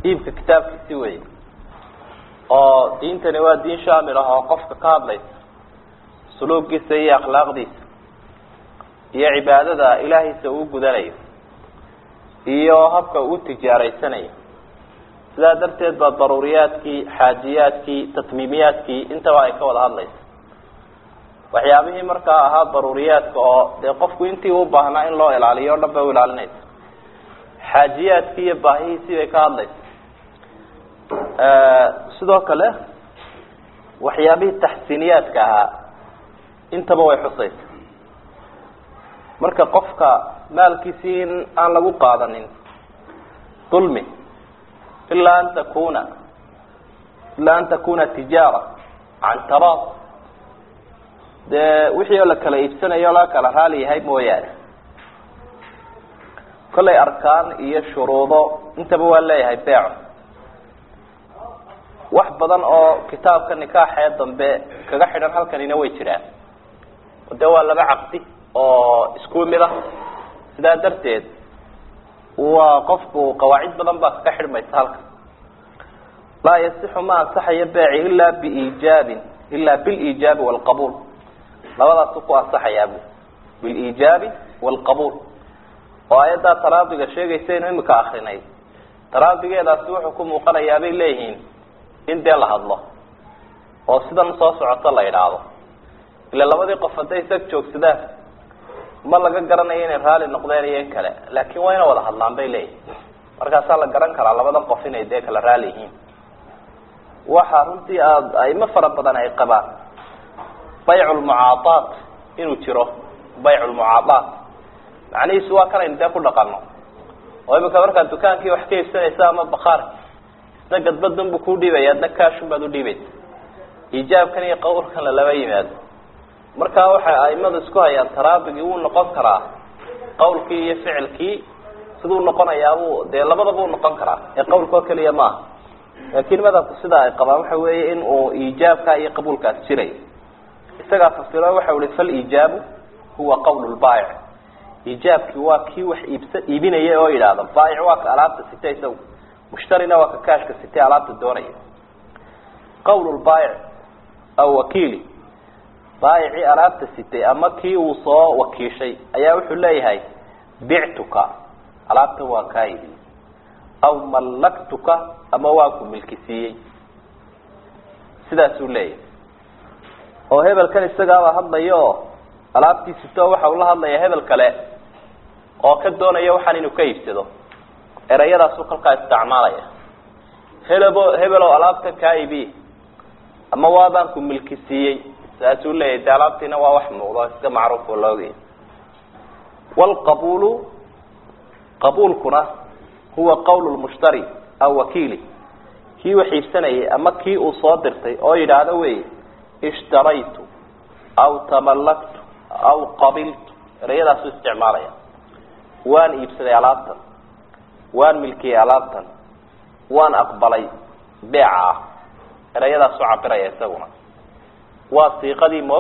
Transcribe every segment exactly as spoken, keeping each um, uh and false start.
iibka kitaabkiisi wey oo diintani waa diin shaamil ah oo qofka ka hadlaysa suluugiisa iyo akhlaaqdiisa iyo cibaadada ilaahiisa uu gudanayo iyo habka uu tijaaraysanayo sidaa darteed baa daruuriyaadkii xaajiyaadkii tatmiimiyaadkii intaba ay ka wada hadlaysa waxyaabihii markaa ahaa daruuriyaadka oo dee qofku intii u baahnaa in loo ilaaliyo o dhan bay u ilaalinaysa xaajiyaadkii iyo baahihiisii bay ka hadlaysa sidoo kale waxyaabihii taxsiiniyaadka ahaa intaba way xusaysa marka qofka maalkiisii in aan lagu qaadanin dulmi ilaa an takuna ilaa an takuna tijaara can taraad dee wixii oo la kala iibsanayo o la kala raali yahay mooyaane kollay arkaan iyo shuruudo intaba waa leeyahay beeco wax badan oo kitaabka nikaaxee dambe kaga xidhan halkanina way jiraan de waa laba caqdi oo isku mid ah sidaa darteed waa qofku qawaacid badan baa kaga xidhmaysa halkan laa yasixu ma ansaxayo beeci ilaa biiijaabin ilaa biliijaabi waalqabuul labadaasu ku ansaxayaa bu biliijaabi waalqabuul oo ayaddaa taraadiga sheegaysa inu imika akrinay taraadigeedaasi wuxuu ku muuqanayaa bay leeyihiin in dee la hadlo oo sidan soo socoto la idhaahdo ila labadii qof hadday isag joogsadaan ma laga garanayo inay raali noqdeen iyo in kale laakin waa ina wada hadlaan bay leeyihin markaasaa la garan karaa labada qof inay dee kala raali yihiin waxa runtii aada aimo fara badan ay qabaan baycu lmucaadaat inuu jiro baycu lmucaadaat macnihiisu waa kanaynu dee ku dhaqano oo imika markaad dukaankii wax ka iibsanaysa ama bakaarki isna gadbadun buu ku dhiibaya adna kaashun baad udhiibaysa iijaabkan iyo qawlkan lalaba yimaado markaa waxay aimadu isku hayaan taraabigii wuu noqon karaa qawlkii iyo ficilkii siduu noqonayaabuu dee labadaba u noqon karaa ee qawlka oo keliya maaha laakiin madhabku sidaa ay qabaan waxa weeye in uu iijaabka iyo qabuulkaas jirayo isagaa fasiro waxa uhi faliijaabu huwa qawl lbaayic iijaabkii waa kii wax iibsa iibinaya oo yidhaahda baayic waa ka alaabta sita isagu mushtarina waa ka kaashka sitay alaabta doonaya qawl lbaayic aw wakiili baayicii alaabta sitay ama kii uu soo wakiishay ayaa wuxuu leeyahay bictuka alaabta waa kaa iibi aw mallaktuka ama waa ku milki siiyey sidaasuu leeyahay oo hebelkan isagaaba hadlayo oo alaabtii sito waxa ula hadlaya hebel kale oo ka doonaya waxaan inuu ka iibsado erayadaasuu kolkaa isticmaalaya helebo hebel oo alaabta kaa iibi ama waabaan ku milki siiyey saasuu leeyahay de alaabtiina waa wax muuqdo iska macruuf oo laogaya waalqabuulu qabuulkuna huwa qawl lmushtari aw wakiili kii wax iibsanayay ama kii uu soo dirtay oo yidhaahdo wey ishtaraytu aw tamallaktu aw qabiltu erayadaasuu isticmaalaya waan iibsaday alaabtan waan milkiyey alaabtan waan aqbalay beeca ah erayadaasuu cabiraya isaguna waa siiqadii moog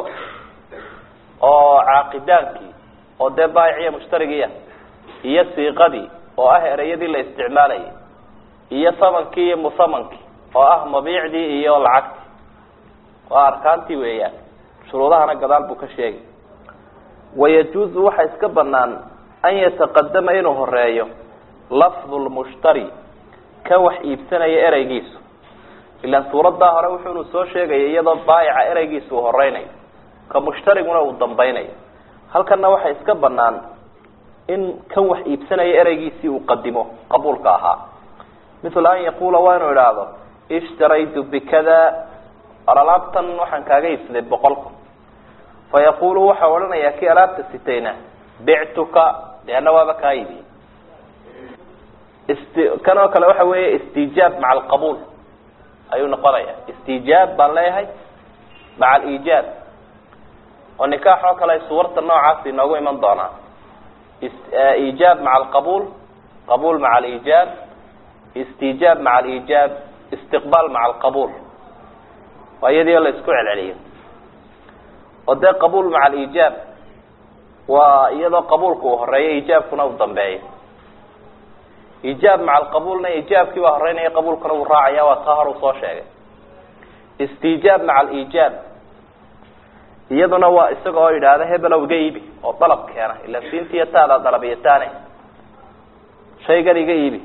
oo caaqidaankii oo dee baayiciya mushtarigiia iyo siiqadii oo ah erayadii la isticmaalayay iyo samankii iyo musamankii oo ah mabiicdii iyo lacagtii waa arkaantii weeyaan shuruudahana gadaal buu ka sheegay wayajuuzu waxa iska banaan an yataqadama inuu horeeyo lafdu lmushtari ka wax iibsanaya ereygiisu ilaan suuraddaa hore wuxuunu soo sheegaya iyadoo baayica ereygiisa uu horeynayo ka mushtariguna uu dambaynayo halkanna waxa iska banaan in kan wax iibsanaya ereygiisii uu qadimo qabuulka ahaa mithla an yaquula waa inuu idhaahdo ishtaraytu bikada ar alaabtan waxaan kaaga iibsaday boqolku fa yaqulu waxau odhanayaa kii alaabta sitayna bictuka leanna waaba kaa iibiye st kan oo kale waxa weeye istijaab maca alqabuul ayuu noqonaya istijaab baan leeyahay maca aliijaab oo nikaax oo kale ay suwarta noocaasi inoogu iman doonaa iijaab maca alqabuul qabuul maca aliijaab istijaab maca aliijaab istiqbaal maca alqabuul waa iyadii oo la isku celceliyo oo dee qabuul maca aliijaab waa iyadoo qabuulka uu horeeyo iijaabkuna u dambeeyo iijaab maca alqabuulna iijaabkii waa horeynaya qabuulkana wuu raacaya waa taa hor uu soo sheegay istiijaab maca aliijaab iyaduna waa isaga oo yidhaahda hebelow iga iibi oo dalab keena ila siintiiyo taada dalabiyataane shaygan iga iibi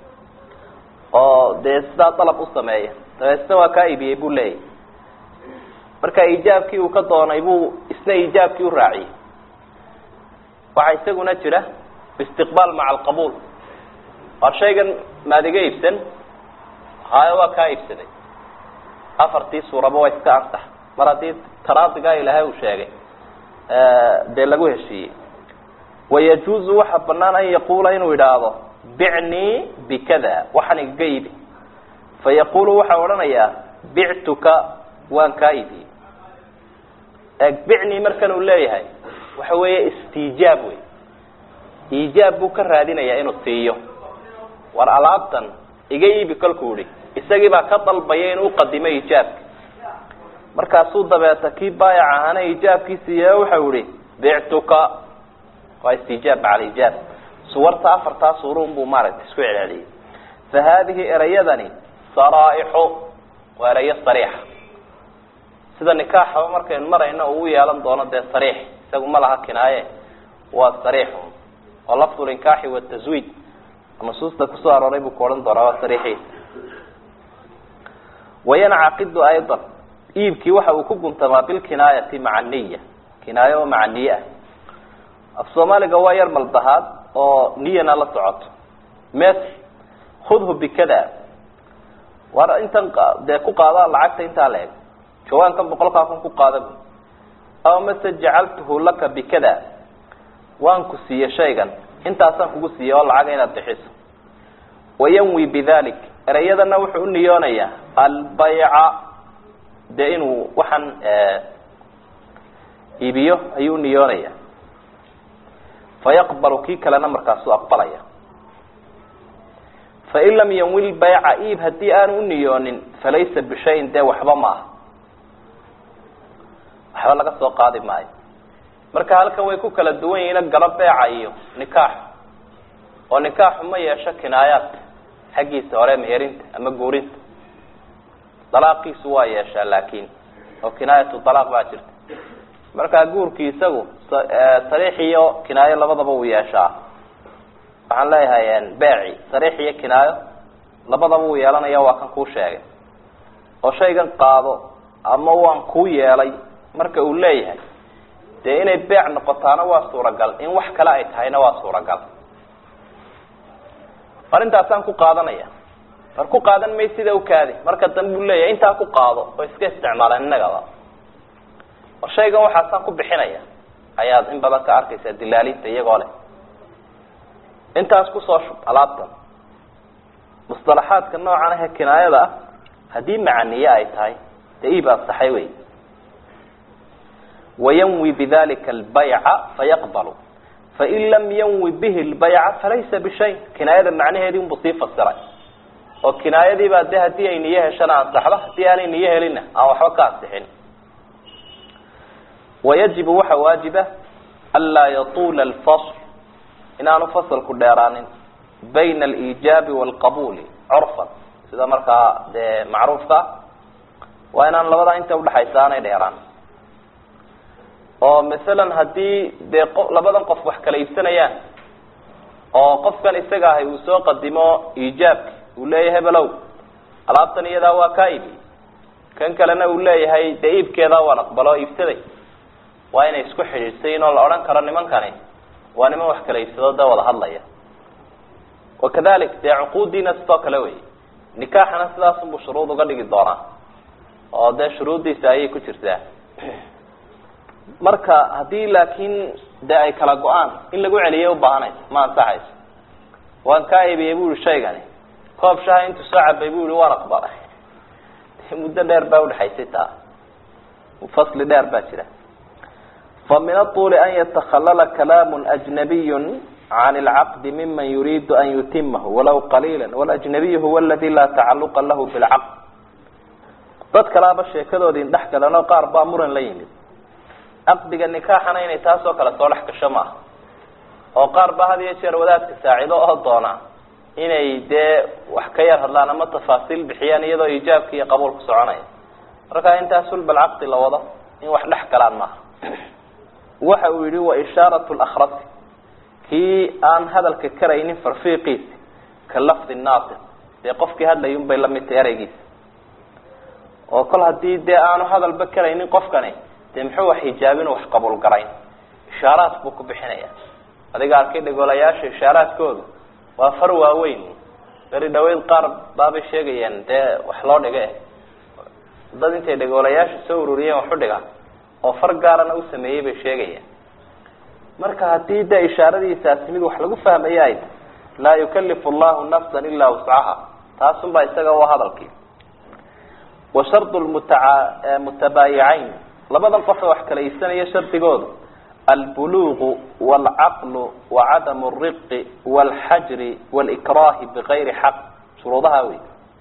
oo dee sidaa dalab u sameeya dabeetna waa kaa iibiyey buu leeyahy marka iijaabkii uu ka doonay buu isna iijaabkii u raaciyey waxaa isaguna jira istiqbaal maca alqabuul war shaygan maad iga iibsan hayo waa kaa iibsaday afartii suuraba waa iska ansax mar haddii taraadigaa ilaahay uu sheegay dee lagu heshiiyey wayajuuzu waxa banaan an yaquula inuu idhaahdo bicnii bikada waxaan igaga iibi fayaqulu waxaa odhanayaa bictuka waan kaa iibiyey bicnii markan uu leeyahay waxa weeye istiijaab wey iijaab buu ka raadinayaa inuu siiyo war alaabtan iga iibi kolkuu ihi isagii baa ka dalbaya inuu uqadimo iijaabka markaasuu dabeeta kii baayac ahaana iijaabkiisiiy waxau ihi bictuka waa istiijaab maca aliijaab suwarta afartaa suurun buu maaragtay isku celceliyey fa haadihi erayadani saraaixu waa erayo sariixa sida nikaaxaba markaynu marayno uu yeelan doono dee sariix isagu ma laha kinaaye waa sariixu oo lafdu linkaaxi wataswiid nusuusta kusoo arooray buu ku odhan doonaa waa sariixiisa wayancaqidu aydan iibkii waxa uu ku guntamaa bilkinaayati maca niya kinaayo oo maca niye ah af soomaaliga waa yar maldahaad oo niyana la socoto mes khudhu bikada war intan dee ku qaada lacagta intaa la eg jawaankan boqolkaa kun ku qaada bu aw mase jacaltuhu laka bikada waan ku siiye shaygan intaasaan kugu siiye oo lacaga inaad bixiso wayanwi bidalik ereyadana wuxuu u niyoonayaa albayca dee inuu waxaan iibiyo ayuu uniyoonaya fayaqbalu kii kalena markaasuu aqbalaya fain lam yanwi lbayca iib haddii aanu uniyoonin falaysa bishayin dee waxba ma aha waxba laga soo qaadi maayo marka halkan way ku kala duwan yihiin galo beeca iyo nikaax oo nikaaxu ma yeesho kinaayaad xaggiisa hore meherinta ama guurinta dalaaqiisu waa yeeshaa laakin oo kinaayatu dalaaq baa jirta markaa guurkii isagu sariix iyo kinaayo labadaba uu yeeshaa waxaan leeyahay beeci sariix iyo kinaayo labadaba uu yeelanaya waa kan kuu sheegay oo shaygan qaado ama waan kuu yeelay marka uu leeyahay dee inay beec noqotaana waa suuragal in wax kale ay tahayna waa suuragal arintaasaan ku qaadanaya mar ku qaadan may sida u kaadi marka dambe uu leeyahay intaa ku qaado oo iska isticmaalaan innagaba war shaygan waxaasaan ku bixinaya ayaad in badan ka arkaysaa dilaalinta iyagoo leh intaas kusoo shub alaabtan mustalaxaadka noocan ah kinaayada ah haddii macaniye ay tahay dee iib ansaxay wey wayanwi bidalika albayca fayaqbalu fain lam yanwi bihi lbayca falaysa bishay kinaayada macnaheedii unbuu sii fasiray oo kinaayadiibaa de haddii ay niyo heshana ansaxdo haddii aanay niyo helina aan waxba ka ansixin wayajibu waxa waajiba anlaa yatuula alfasl inaanu fasalku dheeraanin bayna aliijaabi waalqabuuli curfan sida markaa dee macruufka waa inaan labadaa inta udhaxaysa aanay dheeraan oo masalan haddii dee q labadan qof wax kala iibsanayaan oo qofkan isaga ahay uu soo qadimo iijaabki uu leeyahay below alaabtan iyadaa waa kaa iibi kan kalena uu leeyahay dee iibkeedaa waan aqbalo iibsaday waa inay isku xidhiidhsayin oo la odhan karo nimankani waa niman wax kala iibsado da wada hadlaya wakadalik dee cuquudiina sidoo kale wey nikaaxana sidaasunbuu shuruud uga dhigi doonaa oo dee shuruuddiisa ayay ku jirtaa marka haddii laakin de ay kala go-aan in lagu celiya ubaahanaysa ma ansaxayso waan kaa iibiyey bu ihi shaygani koob shaha intuu soo cabay bu ihi waan aqbalay muddo dheer baa udhexaysay taa fasli dheer baa jira fa min aطuuli an yatakhalala kalaamu ajnabiyu can اlcaqdi miman yuriidu an yutimahu walaw qaliila walajnabiyu huwa aladi laa tacaluqa lahu bilcaqd dad kalaaba sheekadoodii dhex galan oo qaar baa muran la yimid caqdiga nikaaxana inay taas oo kale soo dhex gasho maaha oo qaar ba had iyo jeer wadaadka saacido oo doona inay dee wax ka yar hadlaan ama tafaasiil bixiyaan iyadoo ijaabka iyo qabuulku soconaya. marka intaa sulb alcaqdi la wado in wax dhex galaan maaha. waxa uu yihi wa ishaaratu lakhrasi kii aan hadalka karaynin farfiiqiisi ka lafdi naatiq dee qofkii hadlayun bay lamid tahay ereygiisa oo kol hadii dee aanu hadalba karaynin qofkani dee muxuu wax hijaabin wax qabuul garayn ishaaraad buu ku bixinaya. adiga arkay dhagolayaasha ishaaraadkoodu waa far waaweyn beri dhaweyd qaar baabay sheegayaan dee wax loo dhige dad intay dhagolayaasha soo ururiyeen wax u dhiga oo far gaarana u sameeyay bay sheegayaan. marka hadii dee ishaaradiisaasi mid wax lagu fahmayay laa yukallifu allahu nafsan ilaa wuscaha taasun baa isaga waa hadalkii. wa shardu lmutabaayicayn labadan qof wax kala iibsanaya shardigoodu albuluugu waalcaqlu wacadamu alriqi waalxajri waalikraahi bigayri xaq shuruudaha wey.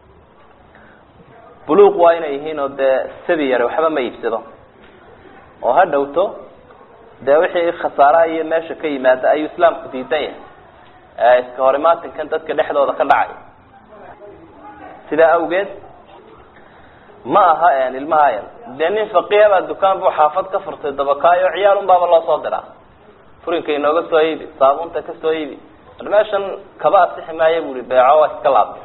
buluuq waa inay yihiin oo dee sabi yare waxba ma iibsado oo ha dhowto dee wixii khasaaraha iyo meesha ka yimaada ayuu islaamku diidan yahay iska hor imaatinkan dadka dhexdooda ka dhacay. sidaa awgeed ma aha ilmaha yar dee nin faqiiha baa dukaan buu xaafad ka furtay dabakaayo ciyaal un baaba loo soo diraa furinka inooga soo iibi saabuunta ka soo iibi meeshan kaba asixi maayo bui beeco waa iska laabtay.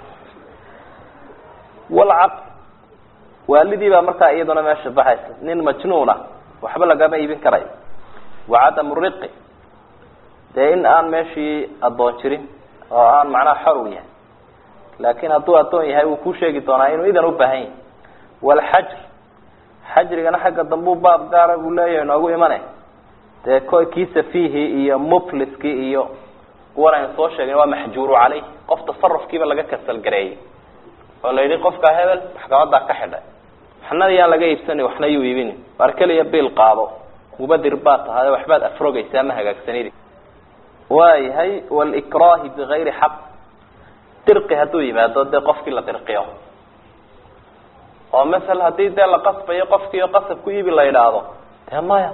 walcaq waalidii baa markaa iyaduna meesha baxaysa nin majnuuna waxba lagama iibin karayo. wacadamu riqi dee in aan meeshii addoon jirin oo aan macnaha xor u yahay laakin hadduu addoon yahay wuu ku sheegi doonaa inuu idan ubaahan yahay. walxajr xajrigana xagga dambuu baab gaara buu leeyahay noogu imane dee ko kii safiihi iyo mufliskii iyo kuwan aynu soo sheegin waa maxjuuru caleyh qof tasarufkiiba laga kasal gareeyey oo la yidhi qofka hebel maxkamadaa ka xidhay waxna yaan laga iibsani waxna yuu iibini waar keliya biil qaado mubadir baa tahay waxbaad afrogaysaa ma hagaagsanidi. waayahay walikraahi bigayri xaq dirqi hadduu yimaado dee qofkii la dirqiyo oo masala hadii dee la qasbayo qofkii oo qasab ku iibi la yidhaahdo dee maya.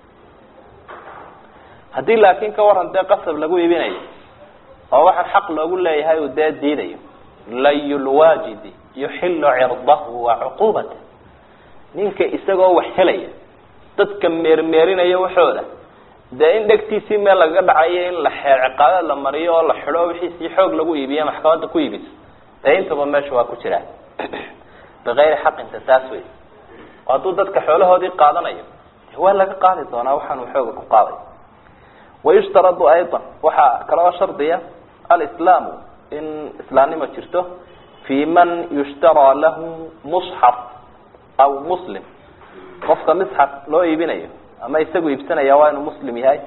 haddii laakin ka waran dee qasab lagu iibinayo oo waxaan xaq loogu leeyahay uu dee diidayo layu lwaajidi yuxilu cirdahu wa cuquubata ninka isagoo wax helaya dadka meermeerinaya waxooda dee in dhegtiisii meel lagaga dhacayo in la xeer ciqaabad la mariyo oo la xidho wixiisii xoog lagu iibiyo maxkamadda ku iibiso dee intaba meesha waa ku jiraa bigayri xaqinta taas wey. oo hadduu dadka xoolahoodii qaadanayo waa laga qaadi doonaa waxaanu xooga ku qaaday. wayushtaradu aydan waxaa kaloo shardiya alislaamu in islaamnimo jirto fii man yushtaraa lahu musxaf aw muslim qofka misxaf loo iibinayo ama isagu iibsanaya waa inuu muslim yahay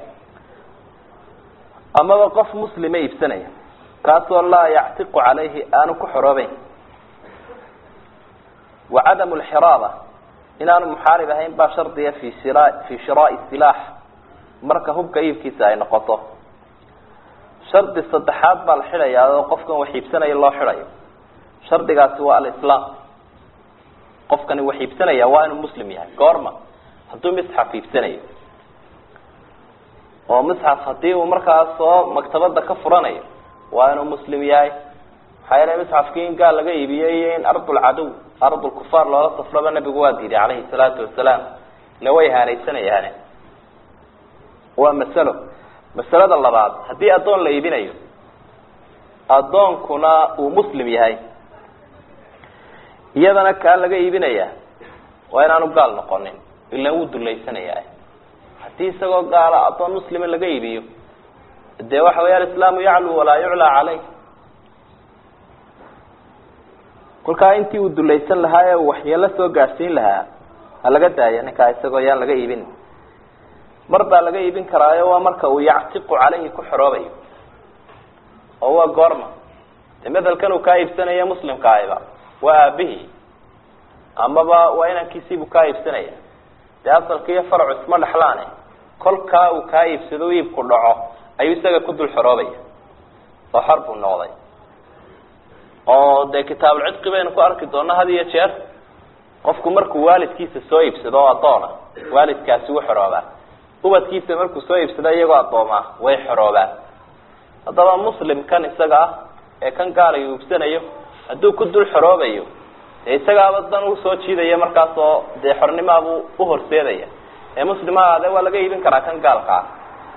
amaba qof muslima iibsanaya kaasoo laa yactiqu calayhi aanu ku xoroobeyn. wacadamu lxiraaba inaanu muxaarib ahayn baa shardiya fi shira fi shiraai silaax marka hubka iibkiisa ay noqoto. shardi saddexaad baa la xidhayaa oo qofkan wax iibsanaya loo xidhayo shardigaasi waa alislaam. qofkani wax iibsanaya waa inuu muslim yahay goorma hadduu misxaf iibsanayo oo misxaf hadii uu markaas soo maktabada ka furanayo waa inuu muslim yahay. maxaa yeelay misxafkii in gaal laga iibiyey in ardulcadow ardulkufaar loola safraba nabigu waa diiday calayhi salaatu wasalaam ila way haanaysanayaan. waa masalo masalada labaad haddii addoon la iibinayo addoonkuna uu muslim yahay iyadana kaa laga iibinaya waa inaanu gaal noqonin ila wuu dulaysanaya. hadii isagoo gaala addoon muslima laga iibiyo dee waxa weya alislaamu yaclu walaa yuclaa caleyh. kolkaa intii uu dulaysan lahaa ee waxyeelo soo gaadhsiin lahaa ha laga daaya ninkaa isagoo yaan laga iibin. mar baa laga iibin karaayo waa marka uu yactiqu caleyhi ku xoroobayo oo waa goorma dee madalkan uu kaa iibsanaya muslimka ahayba waa aabihii amaba waa inankiisiibuu kaa iibsanaya dee asalka iyo farcu isma dhexlaane kolkaa uu kaa iibsado iibku dhaco ayuu isaga ku dul xoroobaya oo xor buu noqday. oo dee kitaabulcidqi baynu ku arki doona had iyo jeer qofku markuu waalidkiisa soo iibsado oo addoona waalidkaasi wuu xoroobaa ubadkiisa markuu soo iibsado iyagoo addoomaa way xoroobaan. haddaba muslimkan isaga ah ee kan gaal ay uubsanayo hadduu ku dul xoroobayo dee isagaaba dan u soo jiidaya markaas oo dee xornimaabuu u horseedaya ee muslimaa de waa laga iibin karaa kan gaalka ah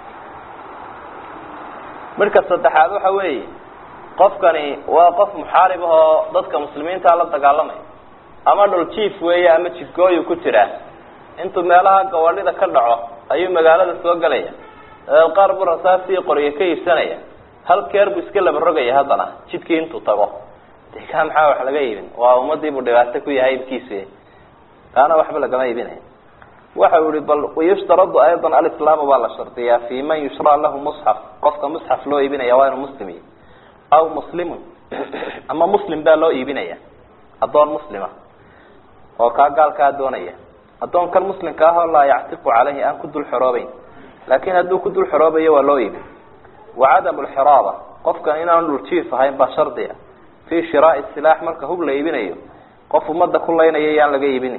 marka saddexaad waxa weeye qofkani waa qof muxaarib oo dadka muslimiinta la dagaalamay ama dhul jiif weeye ama jidgooyu ku jira intuu meelaha gawadhida ka dhaco ayuu magaalada soo galaya qaar buu rasaasi qoriyo ka iibsanaya hal keer buu iska laba rogaya haddana jidkii intuu tago dee kaa maxaa wax laga iibin waa ummadii buu dhibaato ku yahay ibkiisi kaana waxba lagama iibinaya waxa uu yihi bal wayushtaradu aydan alislaamu baa la shardiyaa fi man yushra lahu musxaf qofka musxaf loo iibinaya waa inuu muslim yahay aw muslimun ama muslim baa loo iibinaya adoon muslima oo kaa gaalkaa doonaya adoonkan muslimka ah oo laa yactiqu caleyhi aan ku dul xoroobeyn laakin hadduu ku dul xoroobayo waa loo iibin wacadamu lxiraaba qofkan inaan dhul jiif ahayn baa shardiya fi shiraai silaax marka hub la iibinayo qof umada ku laynaya yaan laga iibinin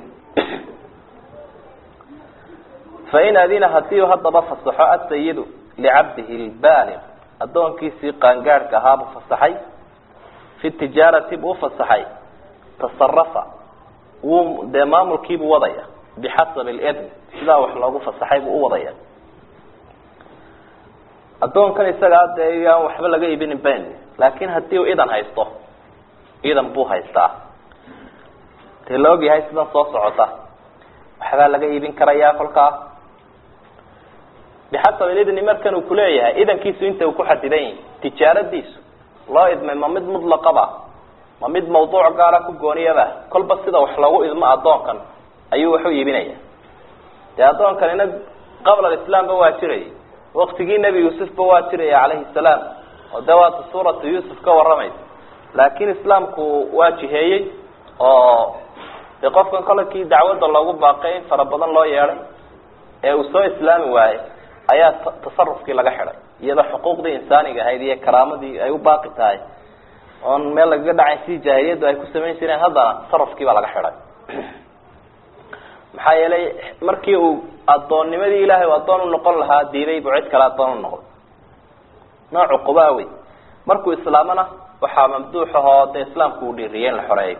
fain adina hadii haddaba fasaxo asayidu licabdihi lbaaliq adoonkiisii qaangaadhka ahaabuu fasaxay fi tijaarati buu ufasaxay tasarafa wuu dee maamulkiibuu wadaya bixasabi lidn sidaa wax loogu fasaxay buu u wadaya adoonkan isagaa dee yaan waxba laga iibinin ben laakin hadii uu idan haysto idan buu haystaa dee la ogyahay sidan soo socota waxbaa laga iibin karayaa kolkaa bixasab idni markan uu kuleeyahay idankiisu inta uu ku xadidan yahay tijaaradiisu loo idmay ma mid mutlaqaba ma mid mawduuc gaara ku gooniyaba kolba sida wax loogu idmo adoonkan ayuu wax u iibinaya dee adoonkanina qabla alislaamba waa jirayay waktigii nebi yuusufba waa jiraya calayhi salaam oo dee waata suuratu yuusuf ka waramaysa laakin islaamku waa jiheeyey oo dee qofkan kolakii dacwadda loogu baaqay in fara badan loo yeedhay ee uu soo islaami waayey ayaa tasarufkii laga xidhay iyadoo xuquuqdii insaaniga ahayd iyo karaamadii ay u baaqi tahay oon meel lagaga dhacayn sidii jaahiliyaddu ay ku samayn jireen haddana tasarufkii baa laga xidhay maxaa yeelay markii uu addoonnimadii ilaahay u addoon u noqon lahaa diiday buu cid kale addoon u noqday nooc cuqubaa wey markuu islaamana waxaa mamduux ahoo dee islaamku uu dhiiriyay in la xoreeyo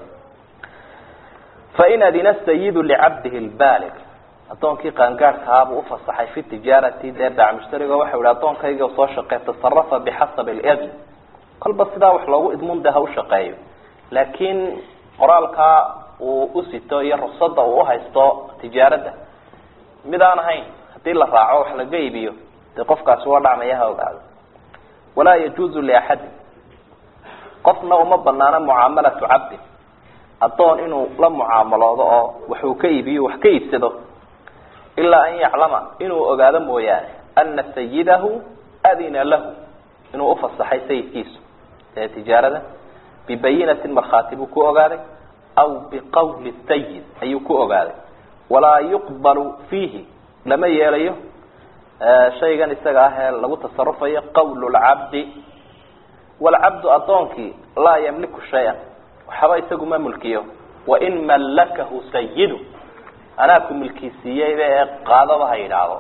fain adina sayidu licabdihi lbaaliq adoonkii qaangaadhka ahaabuu ufasaxay fi tijaarati dee baac mushtariga waxau yihi adoonkayga soo shaqee tasarafa bixasabi lidn kolba sidaa wax loogu idmun de ha u shaqeeyo laakiin qoraalkaa uu usito iyo ruksada uu uhaysto tijaaradda mid aan ahayn hadii la raaco wax laga iibiyo dee qofkaasi waa dhacmaya ha ogaado walaa yajuuzu liaxadin qofna uma banaano mucaamalatu cabdin adoon inuu la mucaamaloodo oo waxuu ka iibiyo wax ka iibsado ilaa an yaclama inuu ogaado mooyaane ana sayidahu adina lahu inuu ufasaxay sayidkiisu ee tijaarada bibayinatin markhaati buu ku ogaaday aw biqawli sayid ayuu ku ogaaday walaa yuqbalu fiihi lama yeelayo shaygan isaga ah ee lagu tasarufayo qawlu lcabdi walcabdu adoonkii laa yamliku shay-an waxba isagu ma mulkiyo wain mallakahu sayidu anaa ku milkiisiiyeyba ee qaadaba ha yidhaahdo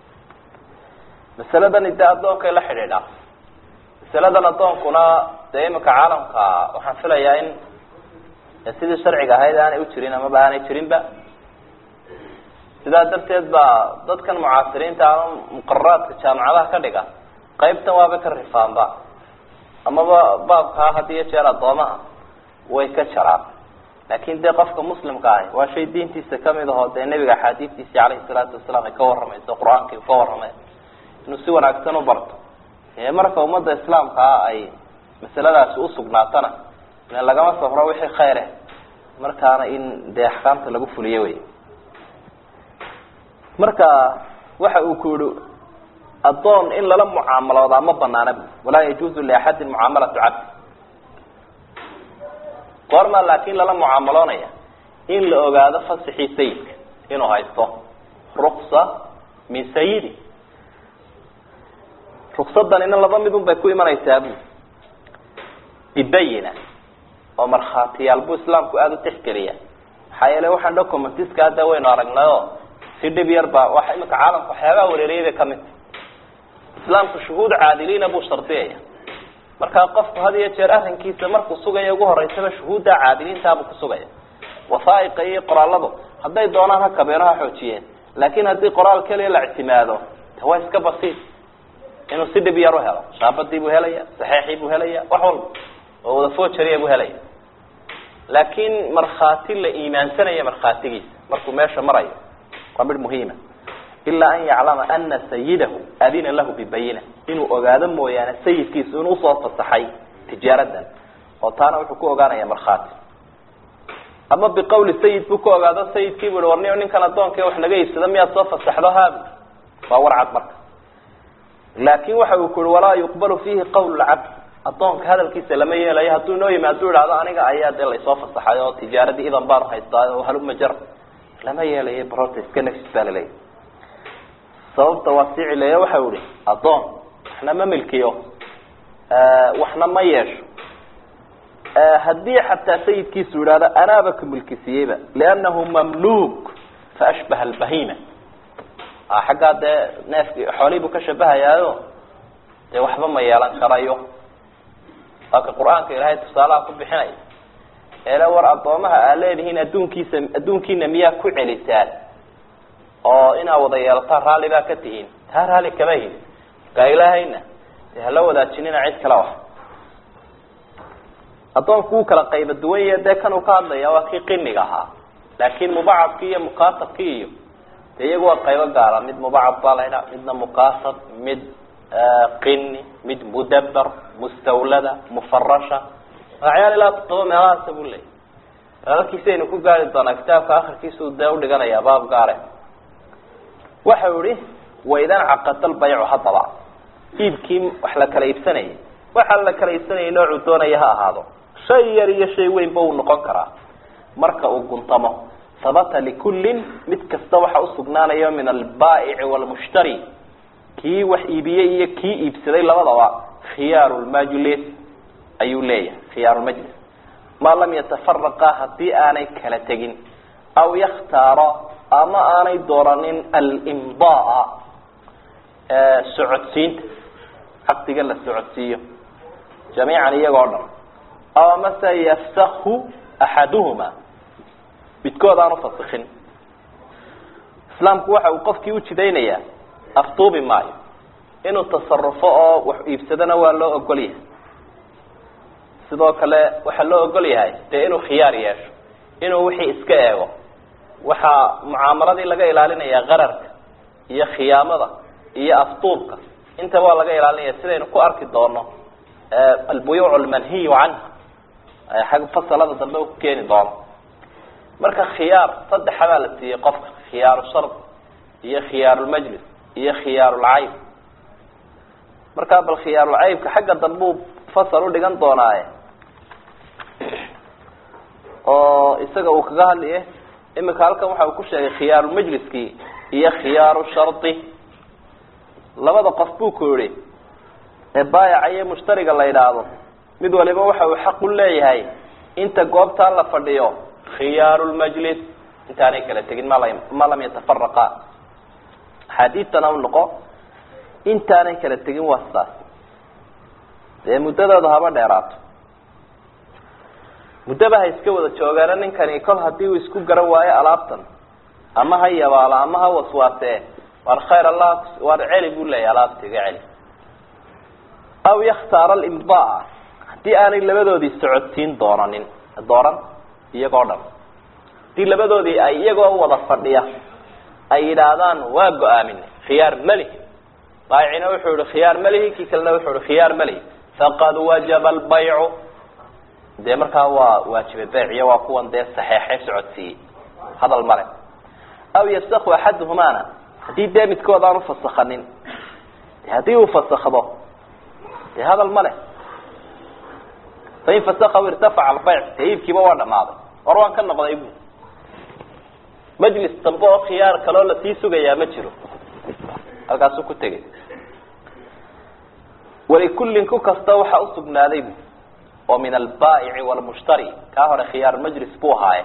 masaladani dee addoonkay la xidhiidhaa masaladan addoonkuna dee iminka caalamka waxaan filayaa in sidii sharciga ahayd aanay u jirin amaba aanay jirinba sidaa darteed baa dadkan mucaasiriinta ama muqararaadka jaamacadaha ka dhiga qaybtan waaba ka rifaanba amaba baabkaa had iyo jeer addoomaha way ka jaraan laakin dee qofka muslimka ahi waa shay diintiisa kamid ahoo dee nebiga axaadiistiisi calayhi salaatu wasalaam ay ka waramayso qur-aankii ka waramay inuu si wanaagsan u barto marka ummadda islaamkaa ay masaladaasi usugnaatana in lagama safro wixii khayr ah markaana in dee axkaamta lagu fuliyo wey marka waxa uu ku yihi adoon in lala mucaamaloodaa ma banaana bu walaa yajuuzu liaxadin mucaamalatu cabdi goormaa laakin lala mucaamaloonaya in la ogaado fasaxii sayidka inuu haysto ruksa min sayidi ruksadanina laba midun bay ku imanaysaa bu bibayina oo markhaatiyaal buu islaamku aada u tixgeliya maxaa yeele waxaan documentiska hadda waynu aragnayo si dhib yar baa waxa imika caalamka waxyaabaha wareeriyay bay kamid islaamku shuhuud caadiliina buu shardiyaya marka qofku had iyo jeer arrinkiisa markuu sugayo ugu horeysaba shuhuudda caadiliinta buu ku sugaya wasaa'iqa iyo qoraaladu hadday doonaan ha kabeeno ha xoojiyeen laakiin haddii qoraal kaliya la ictimaado waa iska basiid inuu si dhib yar u helo shaabadii buu helaya saxiixii buu helaya wax walba oo wada foojariya buu helaya laakiin markhaati la iimaansanaya markhaatigiisa markuu meesha marayo waa mid muhiima ilaa an yaclama ana sayidahu adina lahu bibayina inuu ogaado mooyaane sayidkiisu inuu usoo fasaxay tijaaradan oo taana wuxuu ku ogaanaya markhaati ama biqawli sayid buu ku ogaado sayidkii buu warniyo ninkan adoonka wax naga iibsada miyaad soo fasaxdo haabi waa warcad marka laakin waxa uu ku walaa yuqbalu fihi qawl al-abd adoonka hadalkiisa lama yeelayo hadduu noo yimaado idhaahdo aniga ayaa dee laysoo fasaxay oo tijaaradii idan baan haystaa oo haluma jar lama yeelayo protest ka nafis baa laleeyahay sababta waa sii cileeya waxa uu ihi adoon waxna ma milkiyo waxna ma yeesho haddii xataa sayidkiisu idhaahdo anaaba ka milkisiyeyba liannahu mamluuk faashbaha albahima xaggaa dee neefki xoolihii buu ka shabahayaayo dee waxba ma yeelan karayo waa ka qur-aanka ilaahay tusaalaha ku bixinaya eele war addoomaha aa leedihiin adduunkiisa adduunkiina miyaa ku celisaan oo inaa wada yeelataan raalli baa ka tihiin taa raalli kama hid markaa ilaahayna dee hala wadaajinina cid kale wax addoonku wuu kala qayba duwan yahe dee kan uu ka hadlaya waa kii qiniga ahaa laakin mubacadkii iyo mukaatabkii iyo de iyagu waa qaybo gaara mid mubacad baa laydhaa midna mukaatab mid qini mid mudabar mustawlada mufarasha magacyaal ilaa todoba meelahaasa buu leeyay alkiisaynu ku gaari doonaa kitaabka akhirkiisu dee udhiganaya baab gaare waxa uu ihi waidan caqada albaycu haddaba iibkii wax la kala iibsanayay waxa la kala iibsanayay noocuu doonaya ha ahaado shay yar iyo shay weynba uu noqon karaa marka uu guntamo habata likullin mid kasta waxa usugnaanayo min albaa'ici waalmushtari kii wax iibiyey iyo kii iibsaday labadaba khiyaaru lmajlis ayuu leeyahay khiyaaru lmajlis maa lam yatafaraqa haddii aanay kala tegin aw yakhtaara ama aanay dooranin alimdaa socodsiinta caqdiga la socodsiiyo jamiican iyagoo dhan aw amase yafsahu axaduhuma midkood aan ufasikin islaamku waxa uu qofkii ujidaynayaa aftuubi maayo inuu tasarufo oo wax iibsadana waa loo ogol yahay sidoo kale waxaa loo ogol yahay dee inuu khiyaar yeesho inuu wixii iska eego waxaa mucaamaladii laga ilaalinaya qararka iyo khiyaamada iyo aftuubka intaba waa laga ilaalinaya sidaynu ku arki doono albuyuuc almanhiyu canha xag fasalada dambe ku keeni doono marka khiyaar saddexa baa la siiyey qofka khiyaaru shard iyo khiyaarulmajlis iyo khiyaarulcayb markaa bal khiyaarulcaybka xagga dambuu fasal udhigan doonaaye oo isaga uu kaga hadliye imika halkan waxa uu ku sheegay khiyaarulmajliskii iyo khiyaaru shardi labada qof buu ku yihi ee baayaca iyo mushtariga la yidhaahdo mid waliba waxa uu xaq u leeyahay inta goobtaa la fadhiyo khiyaaru lmajlis intaanay kala tegin ma lam yatafaraqa axaadiidtana u noqo intaanay kala tegin waa sidaas dee muddadooda haba dheeraato muddaba ha iska wada joogaana ninkani kol hadii uu isku garan waayo alaabtan ama ha yabaalo ama ha waswaasee war khayr allah war celi buu leeyahy alaabta iga celi aw yakhtaara alimdaa haddii aanay labadoodii socodsiin doonanin dooran iyagoo dhan hadii labadoodii ay iyagoo wada fadhiya ay yidhaahdaan waa go-aaminay khiyaar malihi baayicina wuxuu yihi khiyaar malihi kii kalena wuxuu yihi khiyaar malihi faqad wajaba albaycu dee markaa waa waajibay bayciya waa kuwan dee saxeexay socodsiiyey hadal male aw yafsaku axaduhumaana haddii dee midkood aan ufasakanin de haddii uu fasakdo dee hadal male fain fasakahu irtafaca albayc dee iibkiiba waa dhamaaday war waan ka noqday bu majlis dambe oo khiyaar kaloo lasii sugayaa ma jiro halkaasuu ku tegay walikullin ku kasta waxaa usugnaaday bu oo min albaa'ici waalmushtari kaa hore khiyaar majlis buu ahaaye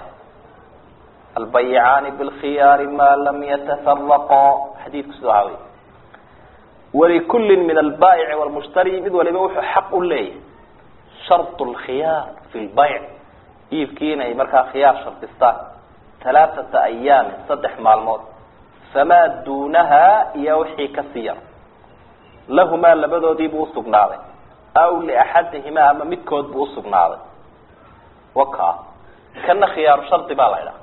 albayicaani bilkhiyaari maa lam yatafaraqa xadiidku sidoo aha wey ولكل من البائع والمشتري مد ولبا وحو حق ليه شرط الخيار في البيع يبكينا مركا خيار شرطستان ثلاثة أيام صدح مالموت فما دونها يوحي كثير لهما لبدو دي بوصق ناضي أو لأحدهما أما متكود بوصق ناضي وكا كان خيار شرط بالعلا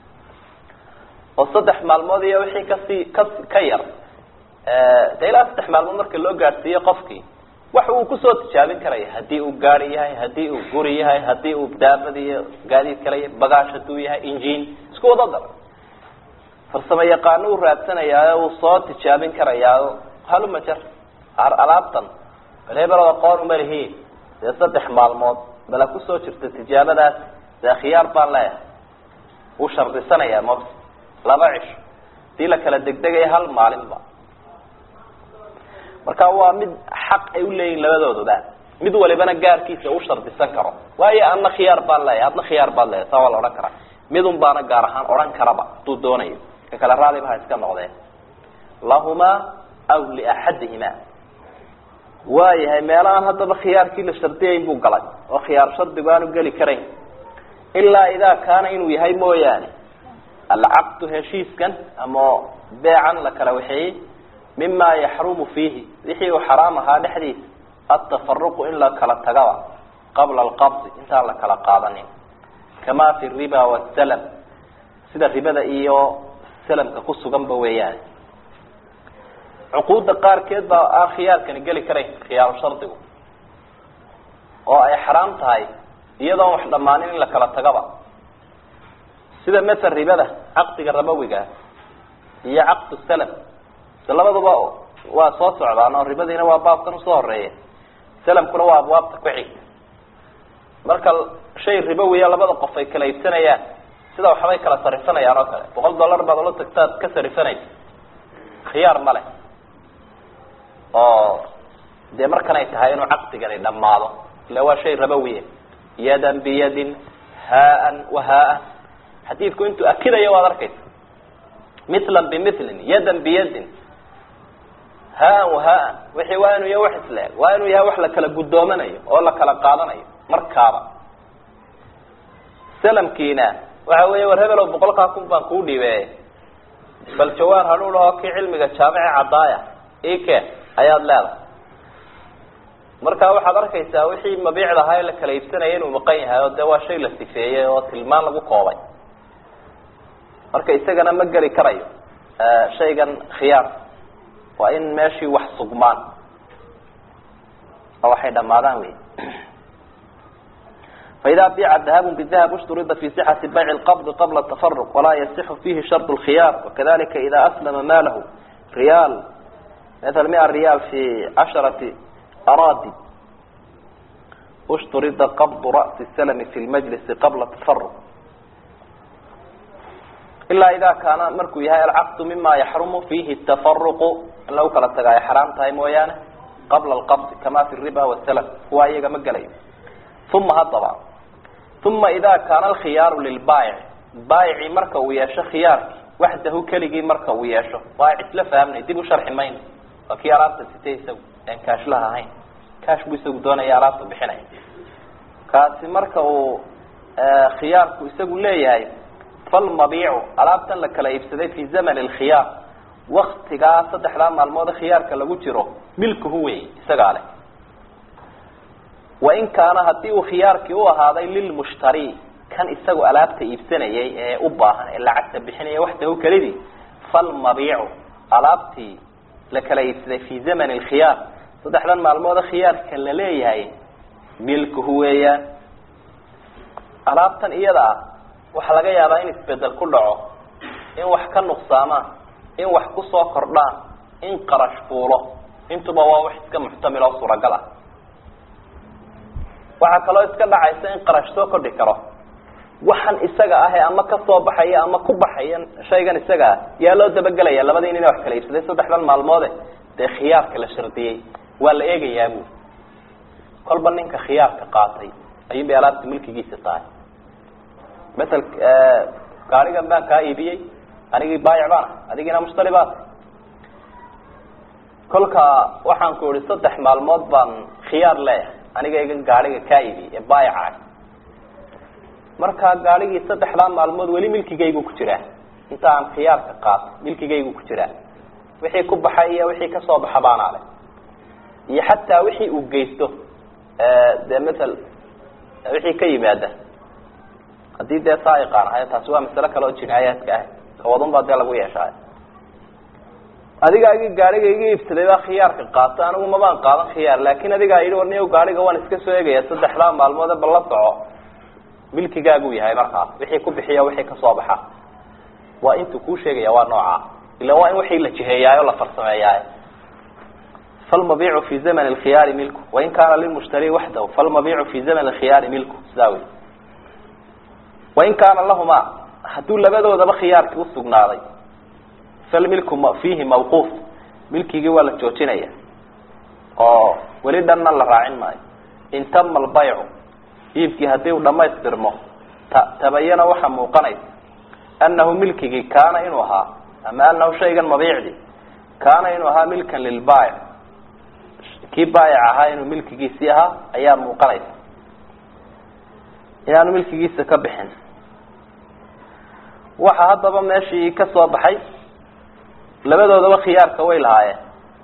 وصدح مالموت يوحي كثير de ilaa saddex maalmood marka loo gaadhsiiyo qofkii waxa uu kusoo tijaabin karaya haddii uu gaari yahay haddii uu guri yahay haddii uu daabad iyo gaadiid kale yahay bagaash hadduu yahay injiin isku wada dar farsamo yaqaano uu raadsanayaa uu soo tijaabin karayaa haluma jar alaabtan reebel aqoon uma lihiin dee saddex maalmood bala kusoo jirta tijaabadaas dee khiyaar baan leeyahay uu shardisanayaa mos laba cisho dii la kala degdegaya hal maalinba marka waa mid xaq ay u leeyihiin labadooduba mid walibana gaarkiisa u shardisan karo waayo anna khiyaar baan leeyahay adna khiyaar baan leeyahay saa waa la odhan karaa midun baana gaar ahaan odhan karaba hadduu doonayo ka kale raali baha iska noqdeen lahumaa aw liaxadihima waayahay meelahaan haddaba khiyaarkii la shardiyayn buu galay oo khiyaar shardigu aanu geli karayn ilaa idaa kaana inuu yahay mooyaane alcaqdu heshiiskan ama beecan la kala waxeeyey مما يحرم فيه وحي حرامها دحديث التفرق إلا كلا تجوا قبل القبض انت لا كلا قاضنين كما في الربا والسلم سيدا الربا ده إيو سلم كقص جنبه وياه عقود دقار كده آخيار كان يجلي كريه خيار شرطه أو أي حرام تاي يدا واحد مانين إلا كلا تجوا سيدا مثل الربا ده عقد الربوي جاه هي عقد السلم labadaba waa soo socdaan oo ribadiina waa baabkan soo horeeyay salamkuna waa abwaabta ku xig marka shay ribawiya labada qof ay kala iibsanayaan sida waxbay kala sarifanayaan oo kale boqol dollar baad la tagtaad ka sarifanaysa khiyaar male oo de markan ay tahay inuu caqdigan ay dhamaado ila waa shay ribawiya yadan biyadin haan wa haan hadithku intu akidayo waad arkaysa مثلا بمثل يدا بيد ها وها وحي وانو يا وحس لا وانو يا وحلا كلا قدومنايو او لا كلا قادنايو markaaba salamkiina waxa weeye war hebel oo boqolka kun baan ku dhiibay bal jawaan halu loo ka cilmiga jaamica cadaaya eeke ayaad leedahay marka waxaad arkaysaa wixii mabiicda ahaa la kala iibsanayay inuu maqan yahay oo de waa shay la sifeeyay oo tilmaan lagu koobay marka isagana ma gali karayo shaygan khiyaar waa in meeshii wax sugmaan oo waxay dhamaadaan wey فإذا بيع الذهب بالذهب اشترط في صحة بيع القبض قبل التفرق ولا يصح فيه شرط الخيار وكذلك إذا أسلم ماله ريال مثل مئة ريال في عشرة أراضي اشترط قبض رأس السلم في المجلس قبل التفرق إلا إذا كان مركو يهاي العقد مما يحرم فيه التفرق لو كانت تغاية حرام تايم ويانا قبل القبض كما في الربا والسلم هو أيها مقلي ثم هالطبع ثم إذا كان الخيار للبائع بائع مركو وياشا خيار وحده كليجي مركو وياشا بائع تلفهمني يديبوا شرح مين وكيارات تستيسو يعني كاش لها هين كاش بيسوق دونا يارات بحنين كاسي مركو آه خياركو يسوقوا ليه هاي فالمبيع علابتا لك لا يفسدي في زمن الخيار وقت جاء صدح لما الماضي خيار كلا وجره ملكه هو يسقاله وإن كان هديه خيارك هو هذا للمشتري كان يسقوا علابتا يفسني أباه إلا عكس بحنية وحده كردي فالمبيع علابتي لك لا يفسدي في زمن الخيار صدح لما الماضي خيار كلا ليه هاي ملكه هو علابتا إيضا waxa laga yaabaa in isbedel ku dhaco in wax ka nuqsaamaan in wax ku soo kordhaan in qarash fuulo intuba waa wax iska muxtamil oo suuragal ah waxa kaloo iska dhacaysa in qarash soo kordhi karo waxan isaga ah ama ka soo baxaya ama ku baxaya shaygan isaga yaa loo dabagalaya labadii inay wax kala iibsaday saddexdan maalmood ee khiyaarka la shardiyay waa la eegayaa buu kolba ninka khiyaarka qaatay ayuu beelaabta milkigiisa tahay مثل قارئ بان كايبي أنا بايع بان هذه كنا مشتري بان kolka waxaan ku iri saddex maalmood baan khiyaar leeyahay aniga iga gaariga ka iibi ee baayaca marka gaarigii saddexda maalmood wali milkigaygu ku jira inta aan khiyaarka qaat milkigaygu ku jira wixii ku baxay iyo wixii ka soo baxa baan ale iyo hatta wixii uu geysto ee mesela wixii ka yimaada hadii de saayiqaan ay taas waa mas'ala kale oo jinaayaadka ah kawadan baa lagu yeeshay adiga iga gaariga iga ibsaday baa khiyaarka qaata anigu ma baan qaadan khiyaar laakiin adiga ay yiraahdo gaariga waan iska soo eegaya saddexda maalmood bal la soco milkigaagu yahay markaa wixii ku bixiya wixii ka soo baxa waa intu ku sheegaya waa nooca ila waa in wixii la jiheeyayo la farsameeyayo فالمبيع في زمن الخيار ملكه وإن كان للمشتري وحده فالمبيع في زمن الخيار ملكه ساوي وإن كان لهما حتى لبدو ذا خيار كوسقناضي فالملك فيه موقوف ملكي جوا للجوتينية أو ولدنا الله راعين ماي إن تم البيع يبكي هديه لما يسترمه تبين وحم وقنيت أنه ملكي كان إنها أما أنه شيئا مبيعي كان إنها ملكا للبائع كي بايعها إنه ملكي جيسيها أيام وقنيت يعني ملكي جيسة كبحن waxa hadaba meeshii ka soo baxay labadoodaba khiyaarka way lahaayeen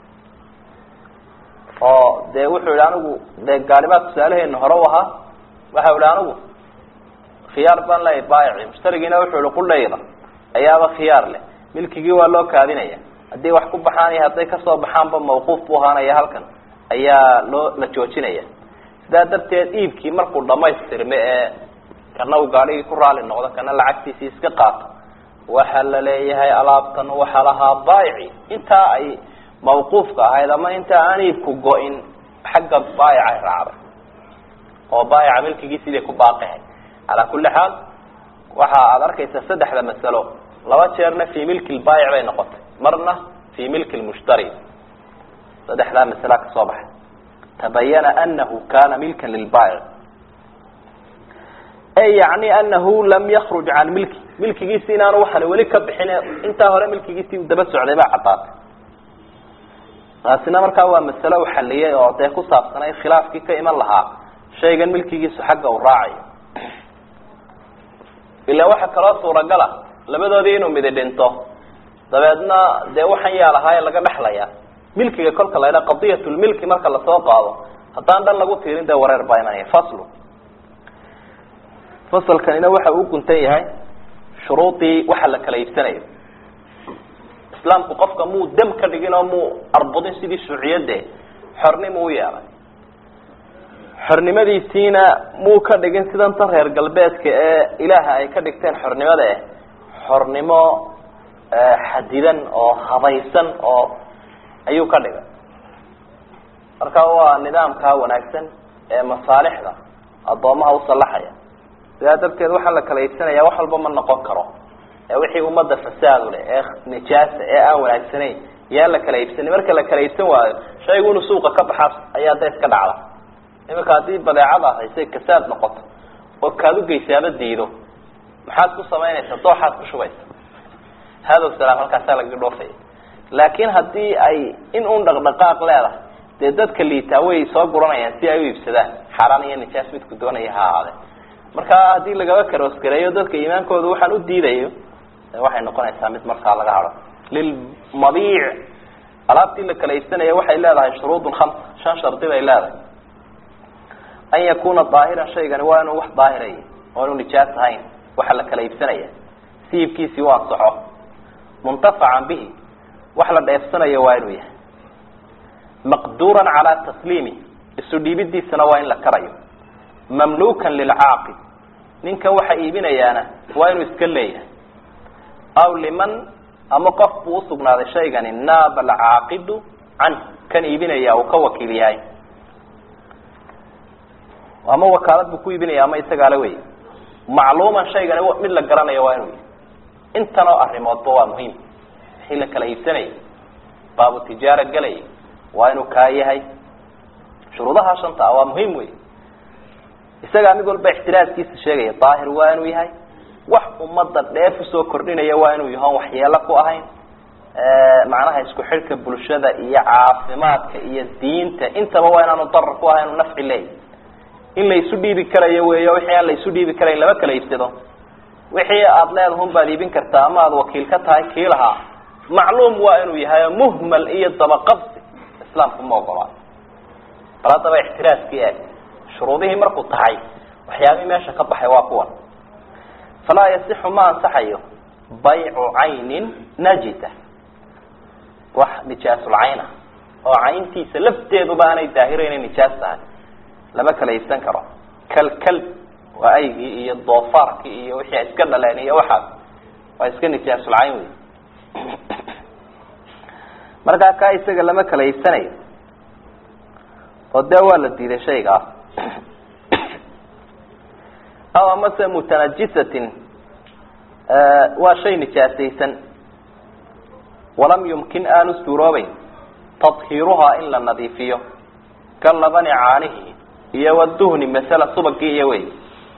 oo de wuxuu yiraahdo anigu de gaaribaad tusaaleheena hore waha waxa uu yiraahdo anigu khiyaar baan la baayici mushtarigiina wuxuu yiraahdo qulleeyda ayaaba khiyaar leh milkigii waa loo kaadinaya hadii wax ku baxaan iyo haday ka soo baxaan ba mawquuf buu ahaanaya halkan ayaa loo la joojinaya sidaa darteed iibkii markuu dhamaystirmo ee kana uu gaariga ku raali noqdo kana lacagtiisa iska qaato waxa la leeyahay alaabtan waxa laha baayici inta ay mawquufka ahayd ama inta aan iibku go'in xagga baayica raacda oo baayica milkigiisa ku baaqay ala kulli xaal waxa aad arkaysa saddexda mas'alo laba jeerna fi milki baayic bay noqotay marna fi milki mushtari saddexda mas'ala ka soo baxay tabayana annahu kana milkan lil baayic أي يعني أنه لم يخرج عن ملكي ملكي جيسي أنا وحنا ولي كبحنا أنت هلا ملكي جيسي ودبسوا عليه بقى عطات هسنا مركا هو مسألة وحلية يعطيكوا صافنا خلاف كي كإما لها شيء جن ملكي جيسي حقه وراعي إلا واحد كلاس ورجله لبده دينه مدينته طبعاً ده وحني على هاي اللي قبل حلية ملكي كل كلا إلى قضية الملك مركا اللي سوق هذا حتى عندنا لقوا تيرين ده ورير باينه فصله فصل كان waxa uu kuntay yahay shuruudi waxa la kala iibsanayo islaamku qofka muu dam ka dhigino muu arbudin sidii shuuciyada xornimo u yeelay xornimadiisina muu ka dhigin sidan tan reer galbeedka ee ilaaha ay ka dhigteen xornimada ee xornimo xadidan oo habaysan oo ayuu ka dhigay marka waa nidaamka wanaagsan ee masaalixda adoomaha u salaxaya sidaa darteed waxa la kala iibsanaya wax walba ma noqon karo ee wixii umada fasaad leh ee nijaasa ee aan wanaagsaneyn yaa la kala iibsanay marka la kala iibsan waayo shaygu inuu suuqa ka baxaa ayaa dees ka dhacda imika hadii badeecada haysay kasaad noqoto oo kaadu geysaaba diido maxaad ku samaynaysaa dooxaad ku shubaysa hada salaam halkaas laga dhoofay laakiin hadii ay in uun dhaqdhaqaaq leedahay dee dadka liitaa way soo guranayaan si ay u iibsadaan xaraan iyo nijaas mid ku doonaya ha ahaade marka hadii laga karoos gareeyo dadka iimaankooda waxaan u diidayo waxay noqonaysaa mid markaa laga haro lil mabiic alaabtii la kala iibsanaya waxay leedahay shuruud khams shan shardi bay leedahay an yakuna daahiran shaygan waa inuu wax daahiray oo inuu nijaas ahayn waxa la kala iibsanaya siibkiisi waa saxo muntafacan bihi wax la dheefsanayo waa inuu yahay maqduran ala taslimi isu dhiibidiisana waa in la karayo mamlukan lilcaaqid ninka waxa iibinayaana waa inuu iska leeyahay aw liman ama qof buu usugnaaday shaygani naaba alcaaqidu can kan iibinaya uu ka wakiil yahay ama wakaalad buu ku iibinaya ama isagaa la weeyay macluuman shaygani mid la garanayo waa inuu yahay intan oo arrimoodba waa muhiim wixii la kala iibsanayay baabu tijaara galay waa inuu kaa yahay shuruudaha shanta waa muhiim wey isaga mid walba ixtiraaskiisa sheegaya daahir waa inuu yahay wax umada dheef soo kordhinaya waa inuu yahay waxyeelo ku ahayn macnaha isku xidhka bulshada iyo caafimaadka iyo diinta intaba waa inaanu darar ku ahayn nafci leeyahy in la isu dhiibi karayo weeyo wixii aan la isu dhiibi karayn laba kala iibsado wixii aada leedahun baad iibin kartaa ama aada wakiil ka tahay kii lahaa macluum waa inuu yahay muhmal iyo dabaqabsi islaamku ma ogola bal haddaba ixtiraaskii eg shuruudihii markuu tahay waxyaabihii meesha ka baxay waa kuwan falaa yasixu ma ansaxayo baycu caynin najisa wax nijaasulcayn ah oo cayntiisa lafteeduba aanay daahiro inay nijaas tahay lama kala iibsan karo kalkalb waa aygii iyo doofaarkii iyo wixii iska dhaleen iyo waxaas waa iska nijaasulcayn wey markaa kaa isaga lama kala iibsanayo oo dee waa la diiday shaygaas aw amase mutanajisatin waa shay nijaasaysan walam yumkin aanu suuroobeyn tadhiiruhaa in la nadiifiyo ka labani caanihi iyo waduhni masala subagii iyo wey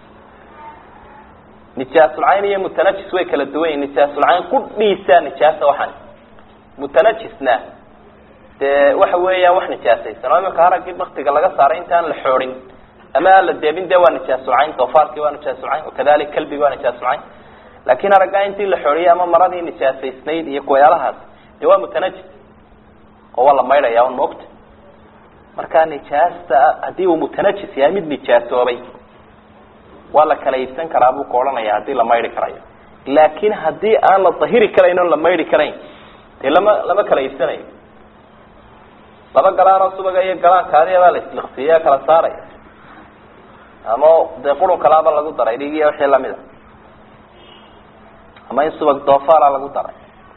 nijaasulcayn iyo mutanajis way kala duwan yihin nijaasulcayn qudhiisaa nijaasa waxan mutanajisna dee waxa weeyaan wax nijaasaysan oo imika haraggii baktiga laga saaray intaan la xoorin ama aan la deebin dee waa nijaasulcayn doofaarkii waa nijaasulcayn wakadalik kalbigi waa nijaasulcayn laakin araggaa intii la xooriyay ama maradii nijaasaysnayd iyo kuwayaalahaas dee waa mutanajis oo waa la maydhaya un maogta markaa nijaasta haddii uu mutanajis yahay mid nijaasoobay waa la kala iibsan karaa buu ka odhanaya haddii la maydhi karayo laakin haddii aan la dahiri karayn oon la maydhi karayn dee lama lama kala iibsanayo laba galaanoo subaga iyo galaankaadiya baa la isliqsiiya kala saaraya ama dee qurun kalaaba lagu daray dhig iyo wixii lamida ama in subag doofaara lagu daray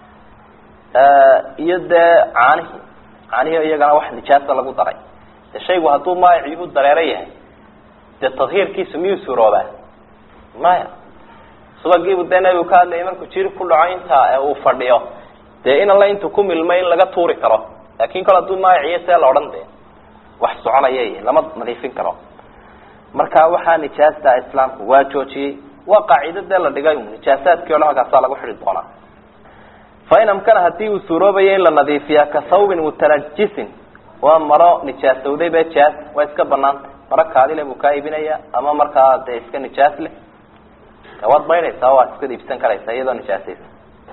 iyo dee caanihi caanihi iyagana wax nijaasa lagu daray de shaygu hadduu maaicii u dareero yahay dee tadhiirkiisu miyuu suuroobaa maya subagiibu dee nabigu ka hadlayay markuu jiri ku dhaco intaa ee uu fadhiyo dee in alla intuu ku milmay in laga tuuri karo laakin kol hadduu maaiciyo see la odhan de wax soconaya lama nadiifin karo marka waxaa nijaasta islaamku waa joojiyey waa qaacido dee la dhigay nijaasaadkii o dhan halkaasaa lagu xidhi doonaa fain amkana hadii uu suuroobayo in la nadiifiyaa ka thawbin mutanajisin waa maro nijaasowday be jaas waa iska banaanta maro kaadile buu kaa iibinaya ama markaa dee iska nijaas leh waad maydhaysaa waad iska iibsan karaysaa iyadoo nijaasaysa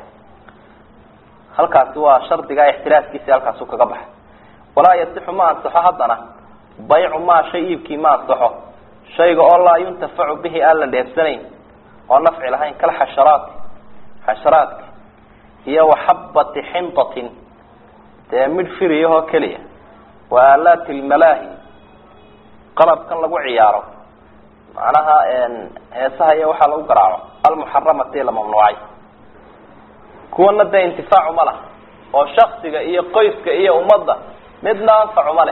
halkaasi waa shardiga ixtiraaskiisi halkaasu kaga baxay walaa yasixu ma ansaxo haddana baycu maa shay iibkii ma ansaxo shayga oo laa yuntafacu bihi aan la dheefsanayn oo nafci lahayn kal xasharaati xasharaadka iyo waxabati xindatin dee midh firiyahoo keliya wa aalaati lmalaahi qalabkan lagu ciyaaro macnaha heesaha iyo waxaa lagu garaaco almuxaramati la mamnuucay kuwana dee intifaacu ma laha oo shaksiga iyo qoyska iyo ummadda midna anfacu ma leh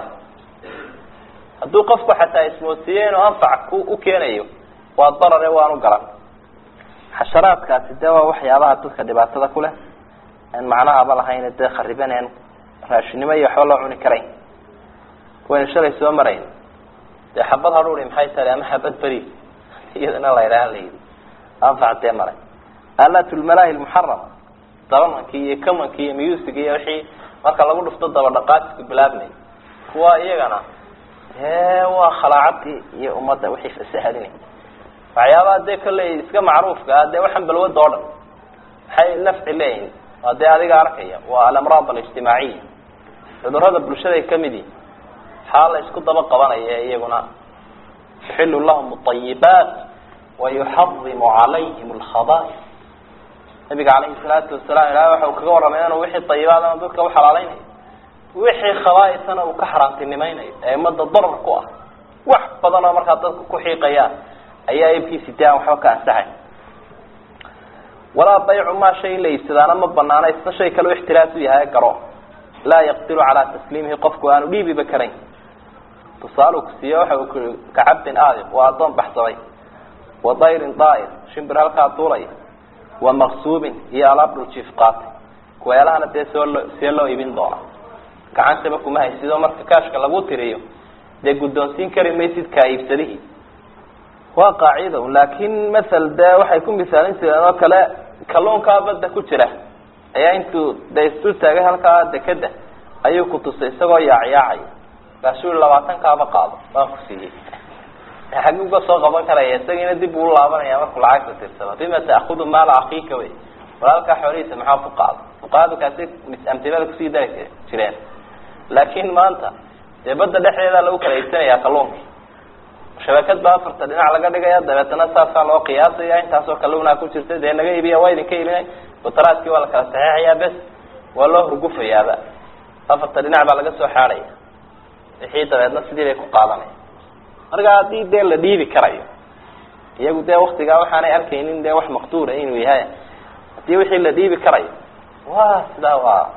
hadduu qofku xataa ismoodsiiye inuu anfac u keenayo waa darare waanu garan xasharaadkaasi dee waa waxyaabaha dadka dhibaatada ku leh aan macnahaba lahayn dee kharibaneen raashinimo iyo waxba loo cuni karayn waynu shalay soo marayn dee xabad hadhuuri maxay tahay ama xabad beriis iyadana la yidhaha la yidhi anfac dee maray aalaatulmalaahi lmuxarama dabamankii iyo kamankii iyo music iyo wixii marka lagu dhufto daba dhaqaajisku bilaabmay kuwa iyagana ee waa khalaacadii iyo ummadda wixii fasahadinay waxyaabaha dee kolley iska macruufka ah dee waxan balwada oo dhan maxay nafci leeyihin waa dee adiga arkaya waa alamraad alijtimaaciya cudurada bulshada ay kamid yihin xaa la isku daba qabanaya iyaguna yuxilu lahum alayibaat wayuxadimu calayhim alkhaba'is nabiga calayhi salaatu wasalaam ilahay waxa uu kaga warramay inuu wixii ayibaadana dadka u xalaalaynayo wixii khabaaisana uu ka xaraantinimaynayo ee umada darar ku ah wax badan oo markaa dadku ku xiiqayaan ayaa ibkiisi dee aan waxba ka ansaxay walaa baycu maa shay in la iibsadaana ma banaana isna shay kale u ixtiraas u yahay garo laa yaqdiru calaa tasliimihi qofku aanu dhiibiba karayn tusaale ku siiye waxa uu kui kacabdin aadiq waa addoon baxsaday wa dayrin daa'ir shimbir halkaa duulaya wa maqsuubin iyo alaab dhul jiif qaatay kuweelahana dee soo lo see loo iibin doona gacantaba kuma haysidoo marka kaashka lagu tiriyo dee guddoonsiin kari maysid kaa iibsadihii waa qaacida laakin mathal dee waxay ku misaalin jireen oo kale kalluunkaa badda ku jira ayaa intuu de isdul taagay halkaa dekeda ayuu ku tusay isagoo yaacyaacay kaasuu labaatan kaaba qaado waan ku siiyey xaguu ka soo qaban karaya isagiina dib uu laabanaya markuu lacagta tirsado bima ta'khudhu maala akhiika way walaalka xoolihiisa maxaa ku qaado fuqaadu kaasi misamtilada kusii dari jireen laakiin maanta dee badda dhexdeeda lagu kala iibsanayaa kalluunka shabakad baa afarta dhinac laga dhigaya dabeetana saasaa loo qiyaasaya intaasoo kalluunaa ku jirta dee naga iibiya waa idinka iibinay butaraadkii waa la kala saxeexayaa bes waa loo hurgufayaaba afarta dhinac baa laga soo xaadhaya wixii dabeedna sidii bay ku qaadanaya marka haddii dee la dhiibi karayo iyagu dee waktigaa waxaanay arkaynin dee wax maqduura inuu yahay haddii wixii la dhiibi karayo waa sidaa waa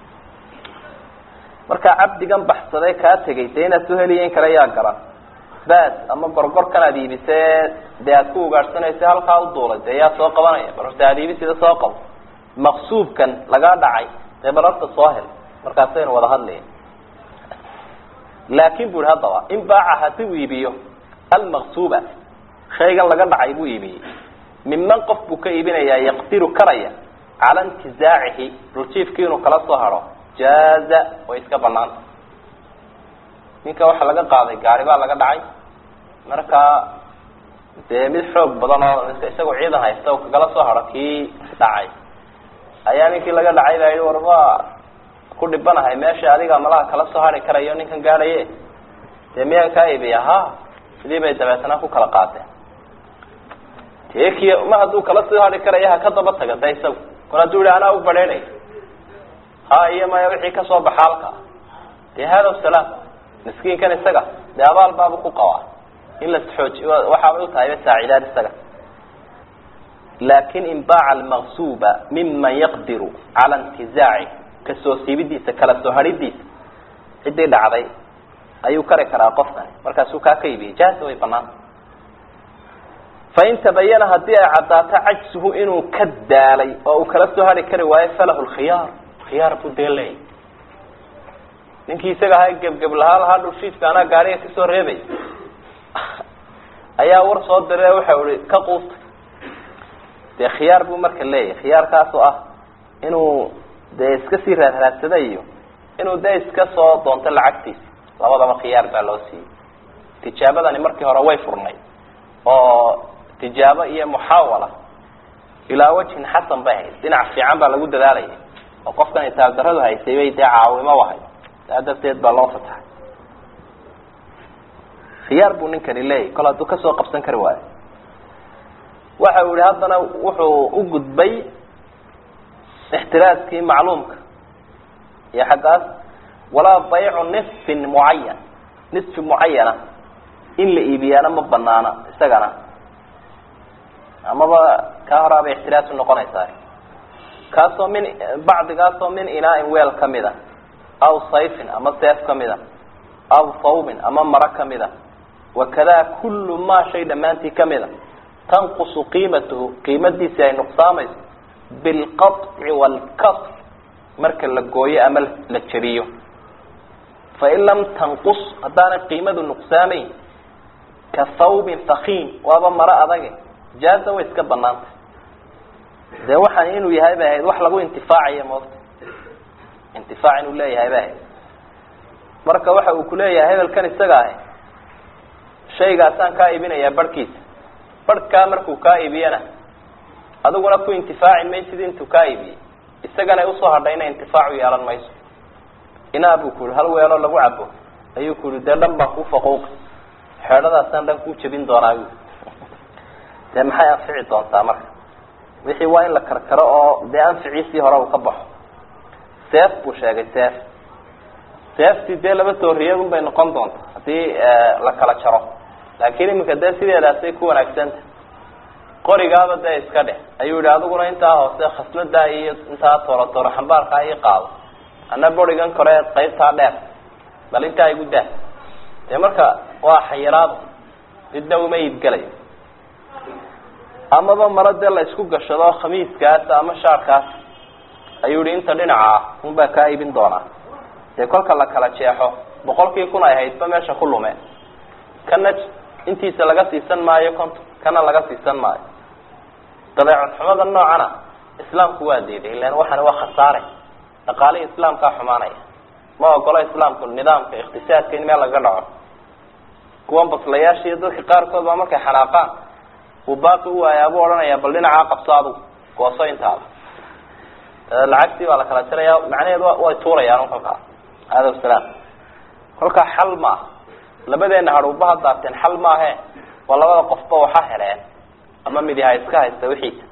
marka cabdigan baxsaday kaa tegay dee inaad soo heliyen kale yaa garan bas ama gorgorkan aad iibisee dee aad ku ugaadhsanaysa halkaa u duulay dee yaa soo qabanaya bal horta aad iibisida soo qabo maqsuubkan lagaa dhacay dee bal horta soo hel markaasaynu wada hadlayn laakin bu i haddaba in baaca hadii uu iibiyo almaqsuuba shaygan laga dhacay buu iibiyey miman qof buu ka iibinayaa yaqdiru karaya cala intizaacihi dhuljiifkii inuu kala soo haro jaaza way iska banaanta ninka waxaa laga qaaday gaari baa laga dhacay markaa dee mid xoog badan oo isagoo ciidan haysta oo kagala soo haro kii dhacay ayaa ninkii laga dhacay baa yihi warba ku dhibanahay meesha adiga malaha kala soo hari karayo ninkan gaadhaye dee miyaan kaa iibiya ha sidii bay dabeetana ku kala qaateen teki ma hadduu kala soo hari karaya ha ka daba taga da isagu kor hadduu yihi anaa u badheynay ha iyo maya wixii kasoo baxa halka dee hada salaam miskiinkan isaga dee abaal baabu ku qabaa in la xooji waxaabay utahay saacidaan isaga laakin in baaca almaqsuuba miman yaqdiru cala intizaaci kasoo siibidiisa kala soo haridiisa cidii dhacday ayuu kari karaa qofkani markaasuu kaa ka iibiyey jaaza way banaanta fain tabayana hadii ay caddaato cajsuhu inuu ka daalay oo uu kala soo hari kari waayo falahu lkhiyaar khiyaar buu dee leeyay ninkii isaga ahaa gebgeb lahaa lahaa dhulshiidka anaa gaariga kasoo reebay ayaa war soo dire waxa ihi ka quusta dee khiyaar buu marka leeyahy khiyaarkaas oo ah inuu dee iska sii raadraadsada iyo inuu dee iska soo doonto lacagtiisa labadaba khiyaar baa loo siiyey tijaabadani markii hore way furnay oo tijaabo iyo muxaawala ilaa wajhin xasan bay hayd dhinac fiican baa lagu dadaalaya oo qofkan itaabdaradu haysay bay dee caawimo wahay saa darteed baa loo fataxay khiyaar buu ninkani leeyahy kol hadduu kasoo qabsan kari waayo waxa uu yihi haddana wuxuu u gudbay ixtiraaskii macluumka iyo xaggaas walaa baycu nisfin mucayan nisfi mucayana in la iibiyaana ma banaana isagana amaba kaa horaabay ixtiraas unoqonaysaa kaasoo min bacdigaasoo min inaa-in weel kamida aw sayfin ama seef kamida aw thawbin ama maro kamida wakadaa kullu maa shay dhammaantii kamida tanqusu qiimatuhu qiimadiisi ay nuqsaamayso bilqaطci waalkasr marka la gooyo ama la jabiyo fain lam tanqus haddaanay qiimadu nuqsaamayn ka thawbin fakiin waaba maro adage jaaza way iska banaanta dee waxaan inuu yahay bay ahayd wax lagu intifaacayo moota intifaac inuu leeyahay bay ahayd marka waxa uu kuleeyahay hebelkan isaga ahi shaygaasaan kaa iibinayaa barhkiisa barhkaa markuu kaa iibiyana adiguna ku intifaaci maysid intuu kaa iibiyey isagana usoo hadhayna intifaacu yeelan mayso inaa buu ku yihi hal weeloo lagu cabo ayuu ku yihi dee dhan baan kuu faquuqa xeedhadaasaan dhan kuu jabin doonaa bu dee maxay anfici doontaa marka wixii waa in la karkaro oo dee anficiisii hore uu ka baxo seef buu sheegay seef seeftii dee laba tooriyad un bay noqon doonta hadii la kala jaro laakiin iminka dee sideedaasay ku wanaagsanta qorigaaba dee iska dheh ayuu yihi adiguna intaa hoose khasladaa iyo intaa tooro tooro xambaarkaa ii qaado ana borigan kore qaybtaa dheer bal intaa igu dah dee marka waa xayiraado midna uma iibgelayo amaba maro dee la isku gashado khamiiskaas ama shaarkaas ayuu yihi inta dhinaca ah unbaa kaa iibin doonaa dee kolka la kala jeexo boqolkii kun ay haydba meesha ku lume kana intiisa laga siisan maayo konton kana laga siisan maayo dabeecad xumada noocana islaamku waa diiday ilaan waxana waa khasaare dhaqaalihi islaamka xumaanaya ma ogola islaamku nidaamka iqtisaadka in meel laga dhaco kuwan baslayaasha iyo dadka qaarkood baa markay xanaaqaan uu baaqi u waayaa buu odhanayaa bal dhinacaa qabso adigu gooso intaada lacagtii baa la kala jaraya macnaheedu way tuurayaan kolkaas alayhi salaam kolkaa xal ma labadeena haruuba hadaateen xal maahe waa labada qofba waxa heleen ama mid yahay iska haysta wixii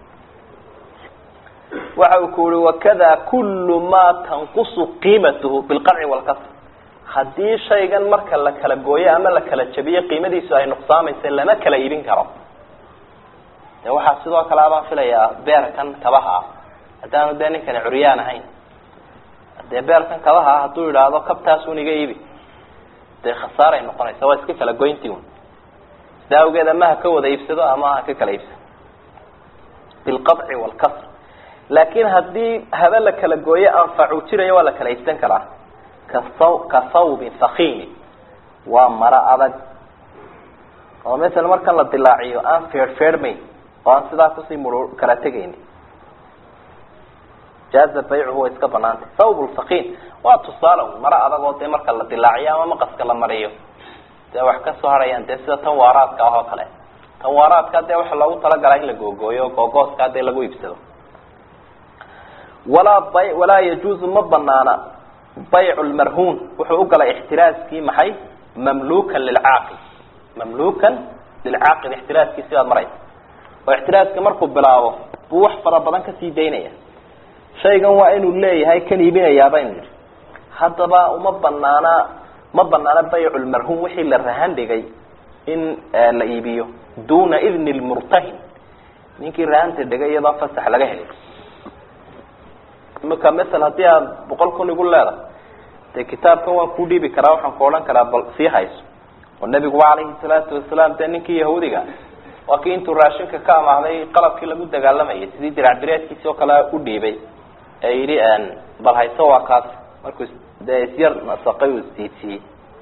waxa uu ku yiri wakada kullu ma tanqusu qiimatuhu bil qar'i wal kasr hadii shaygan marka la kala gooyo ama la kala jabiyo qiimadiisu ay nuqsaamayso lama kala iibin karo ee waxa sidoo kale aan filayaa beerkan kabaha hadaan deenin kana curiyaan ahayn hadii beerkan kabaha haduu yiraahdo kabtaas uniga iibi de khasaare noqonaysa waa iska kala goyntii daawgeeda ma ka wada iibsado ama ka kala iibsado bil qad'i wal kasr laakin hadii hada la kala gooyo anfacu jiray waa la kala iibsan karaa kasaw kasawb thaqil wa mara adag oo mesela marka la dilaaciyo aan feer feermay oo aan sidaa ku sii muro kala tagayn jaaza bay'uhu iska banaanta thawb thaqil waa tusaale mara adag oo de marka la dilaaciyo ama maqaska la mariyo de wax ka soo harayaan de sida tan waaraadka oo kale tan waaraadka de waxa lagu tala galay in la googooyo googooska de lagu iibsado wala bay wala yajuzu mabnana bay'u al-marhun wuxuu u galay ihtiraaskii maxay mamlukan lil-aaqil mamlukan lil-aaqil ihtiraaskii sida maray oo ihtiraaska markuu bilaabo buu wax fara badan ka sii deynaya shaygan waa inuu leeyahay kan iibinayaaba inuu hadaba uma banaana ma banaana bay'u al-marhun wixii la rahan dhigay in la iibiyo duna idni al-murtahin ninkii rahanta dhigay iyada fasax laga helay marka mesela hadii aad boqol kun igu leedahay de kitaabkan waan ku dhiibi karaa waxaan ku oran karaa bal sii hayso oo nabigu alayhi salatu wasalaam de ninkii yahuudiga waa kii intuu raashinka ka amaaday qalabkii lagu dagaalamayay sidii dirac direedkiisa oo kale u dhiibay ee yiri aan bal hayso waa kaas markuu de siyar nasaqay u siiyay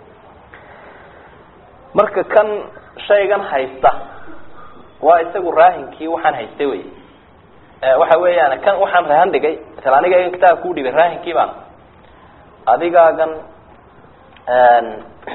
marka kan shaygan haysta waa isagu raahinkii waxaan haystay way waxa weeyaan kan waxaan rahan dhigay mesela aniga in kitaab ku dhibay raahinkii baan adigaagan een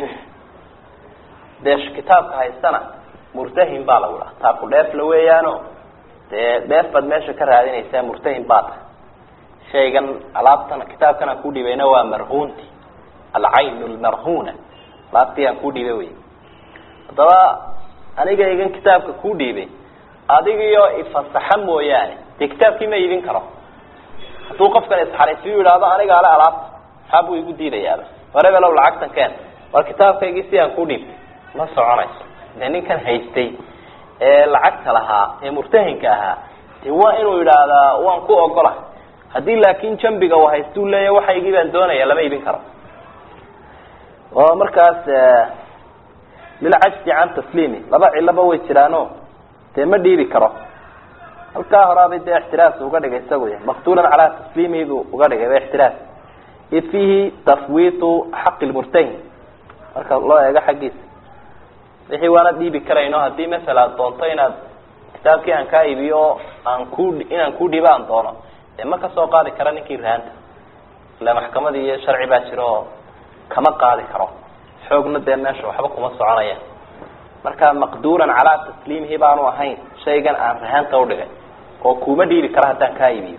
deesh kitaabka haystana murtahin baa lagu dhahaa taabku dheef la weeyaano dee dheef bad meesha ka raadinaysaa murtahin baad shaygan alaabtan kitaabkana ku dhibayna waa marhuunti al-ayn al-marhuna laabtiyan ku dhibay way hadaba aniga igan kitaabka ku dhibay adigiyo ifasaxa mooyaane kitaabkii ma iibin karo haduu qofkan isxariisiyo yiraahdo aniga ala alaab xabu igu diidayaa waraba law lacagtan keen war kitaabkaygii si aan ku dhibay ma soconayso ninkan haystay ee lacagta lahaa ee murtahinka ahaa ee waa inuu yiraahdo waan ku ogolaa hadii laakiin jambiga waa haystuu leeyahay waxa igi baan doonaya lama iibin karo oo markaas lil ajti an taslimi laba cilaba way jiraano de ma dhiibi karo halka horaabay de ixtiraas uga dhigay isagu yahay maqtuulan ala taslimi buu uga dhigay ixtiraas ifihi tafwiitu haqq al-murtahin marka loo eega xaqiis wixii waana dhiibi karayno hadii mesela doonto inaad kitaabkii aan ka iibiyo aan ku inaan ku dhibaan doono ee ma ka soo qaadi kara ninkii raanta la maxkamada iyo sharci baa jiro kama qaadi karo xoogna de meesha waxba kuma soconaya marka maqduuran ala taslimihi baanu ahayn shaygan aan rahanta u dhigay oo kuma dhiibi kara hadaan ka iibiyo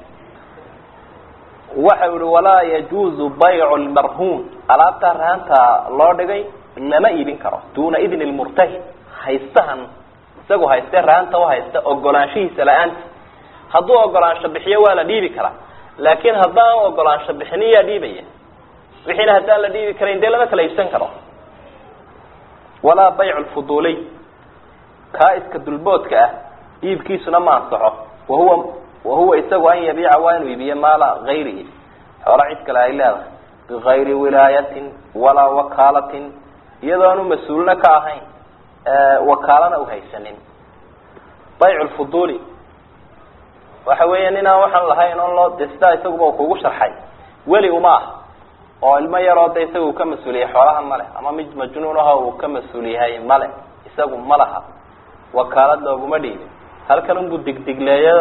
waxa uu wala yajuzu bay'u al-marhun alaabta rahanta loo dhigay lama iibin karo duna idni al-murtahi haystahan isagu haysta rahanta oo haysta ogolaanshihiisa la'aan haduu ogolaansho bixiyo waa la dhiibi kara laakiin hadaan ogolaansho bixiniya dhiibaya wixina hadaan la dhiibi karin de lama kala iibsan karo ولا بيع الفضولي كائسك دلبوتك يبكيسنا ما صحه وهو وهو يسوى أن يبيع وان ويبيع مال غيره ورعيتك لا إله بغير ولاية ولا وكالة يضان مسؤولنا كاهين أه وكالنا وهيسنين بيع الفضولي وحويننا وحن لهين الله دستا يسوى وكوغو شرحي ولي وماه oo ilmo yaro day isagu ka mas'uuliyay xoolaha male ama mid majnuunaha uu ka mas'uuliyay male isagu malaha wakaalad looguma dhiibin halkan uu digdigleeyo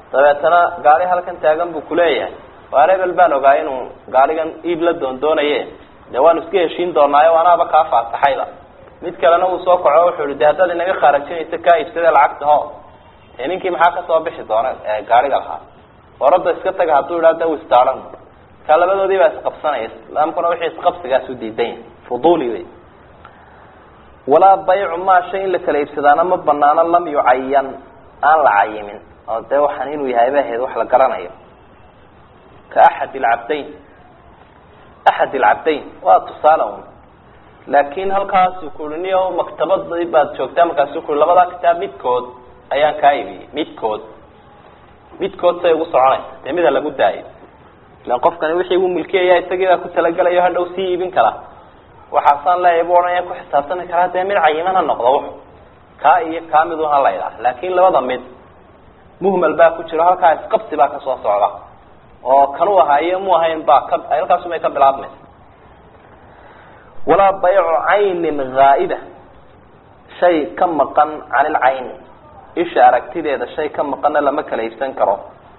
dabeetana gaari halkan taagan buu kuleeyahay waa rebel baan ogaa inuu gaarigan iib la doondoonaye dee waanu iska heshiin doonaayo waanaaba kaa faataxayba mid kalena uu soo kaco wuxuu ihi de haddaad inaga khaarajinaysa kaa iibsadee lacagta ho dee ninkii maxaa kasoo bixi doona gaariga lahaa orada iska taga hadduu idhaa da u istaaran markaa labadoodii baa isqabsanaya islaamkuna wixii isqabsigaas u diidan yahay fuduli wey walaa baycu maa shay in la kala iibsadaana ma banaano lam yucayan aan la cayimin oo dee waxaan inuu yahay baheed wax la garanayo ka axad alcabdayn axad alcabdayn waa tusaale un laakin halkaasu kuri niyo maktabadii baad joogtaa markaasu kuri labadaa kitaab midkood ayaan kaa ibiyey midkood midkood say ugu soconaysa dee mida lagu daayo ilan qofkani wixii uu milkiyaya isagii baa ku talagelayo hadhow sii iibin karaa waxaasaan leeyahay bu odhanaya ku xisaabtami karaa dee mid cayiman ha noqdo w kaa iyo kaa mid un ha la idhaah laakin labada mid muhmal baa ku jiro halkaa isqabsi baa kasoo socda oo kanu ahaa iyo mu ahayn baa ka halkaasumay ka bilaabmaysa walaa baycu caynin haa'ida shay ka maqan can ilcayni isha aragtideeda shay ka maqanna lama kala iibsan karo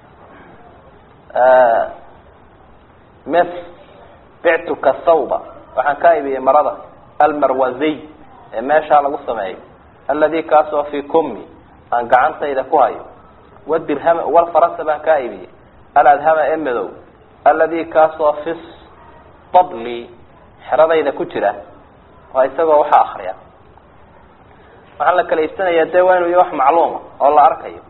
mes bictuka thawba waxaan kaa ibiyey marada almarwaziy ee meeshaa lagu sameeyo aladi kaasoo fi kumi aan gacantayda ku hayo wadirham walfarasa baan kaa ibiyey aladhama ee madow aladi kaasoo fi tabli xeradayda ku jira waa isagoo waxa akriya waxaan la kala iibsanaya dee waa inuu ya wax macluuma oo la arkayo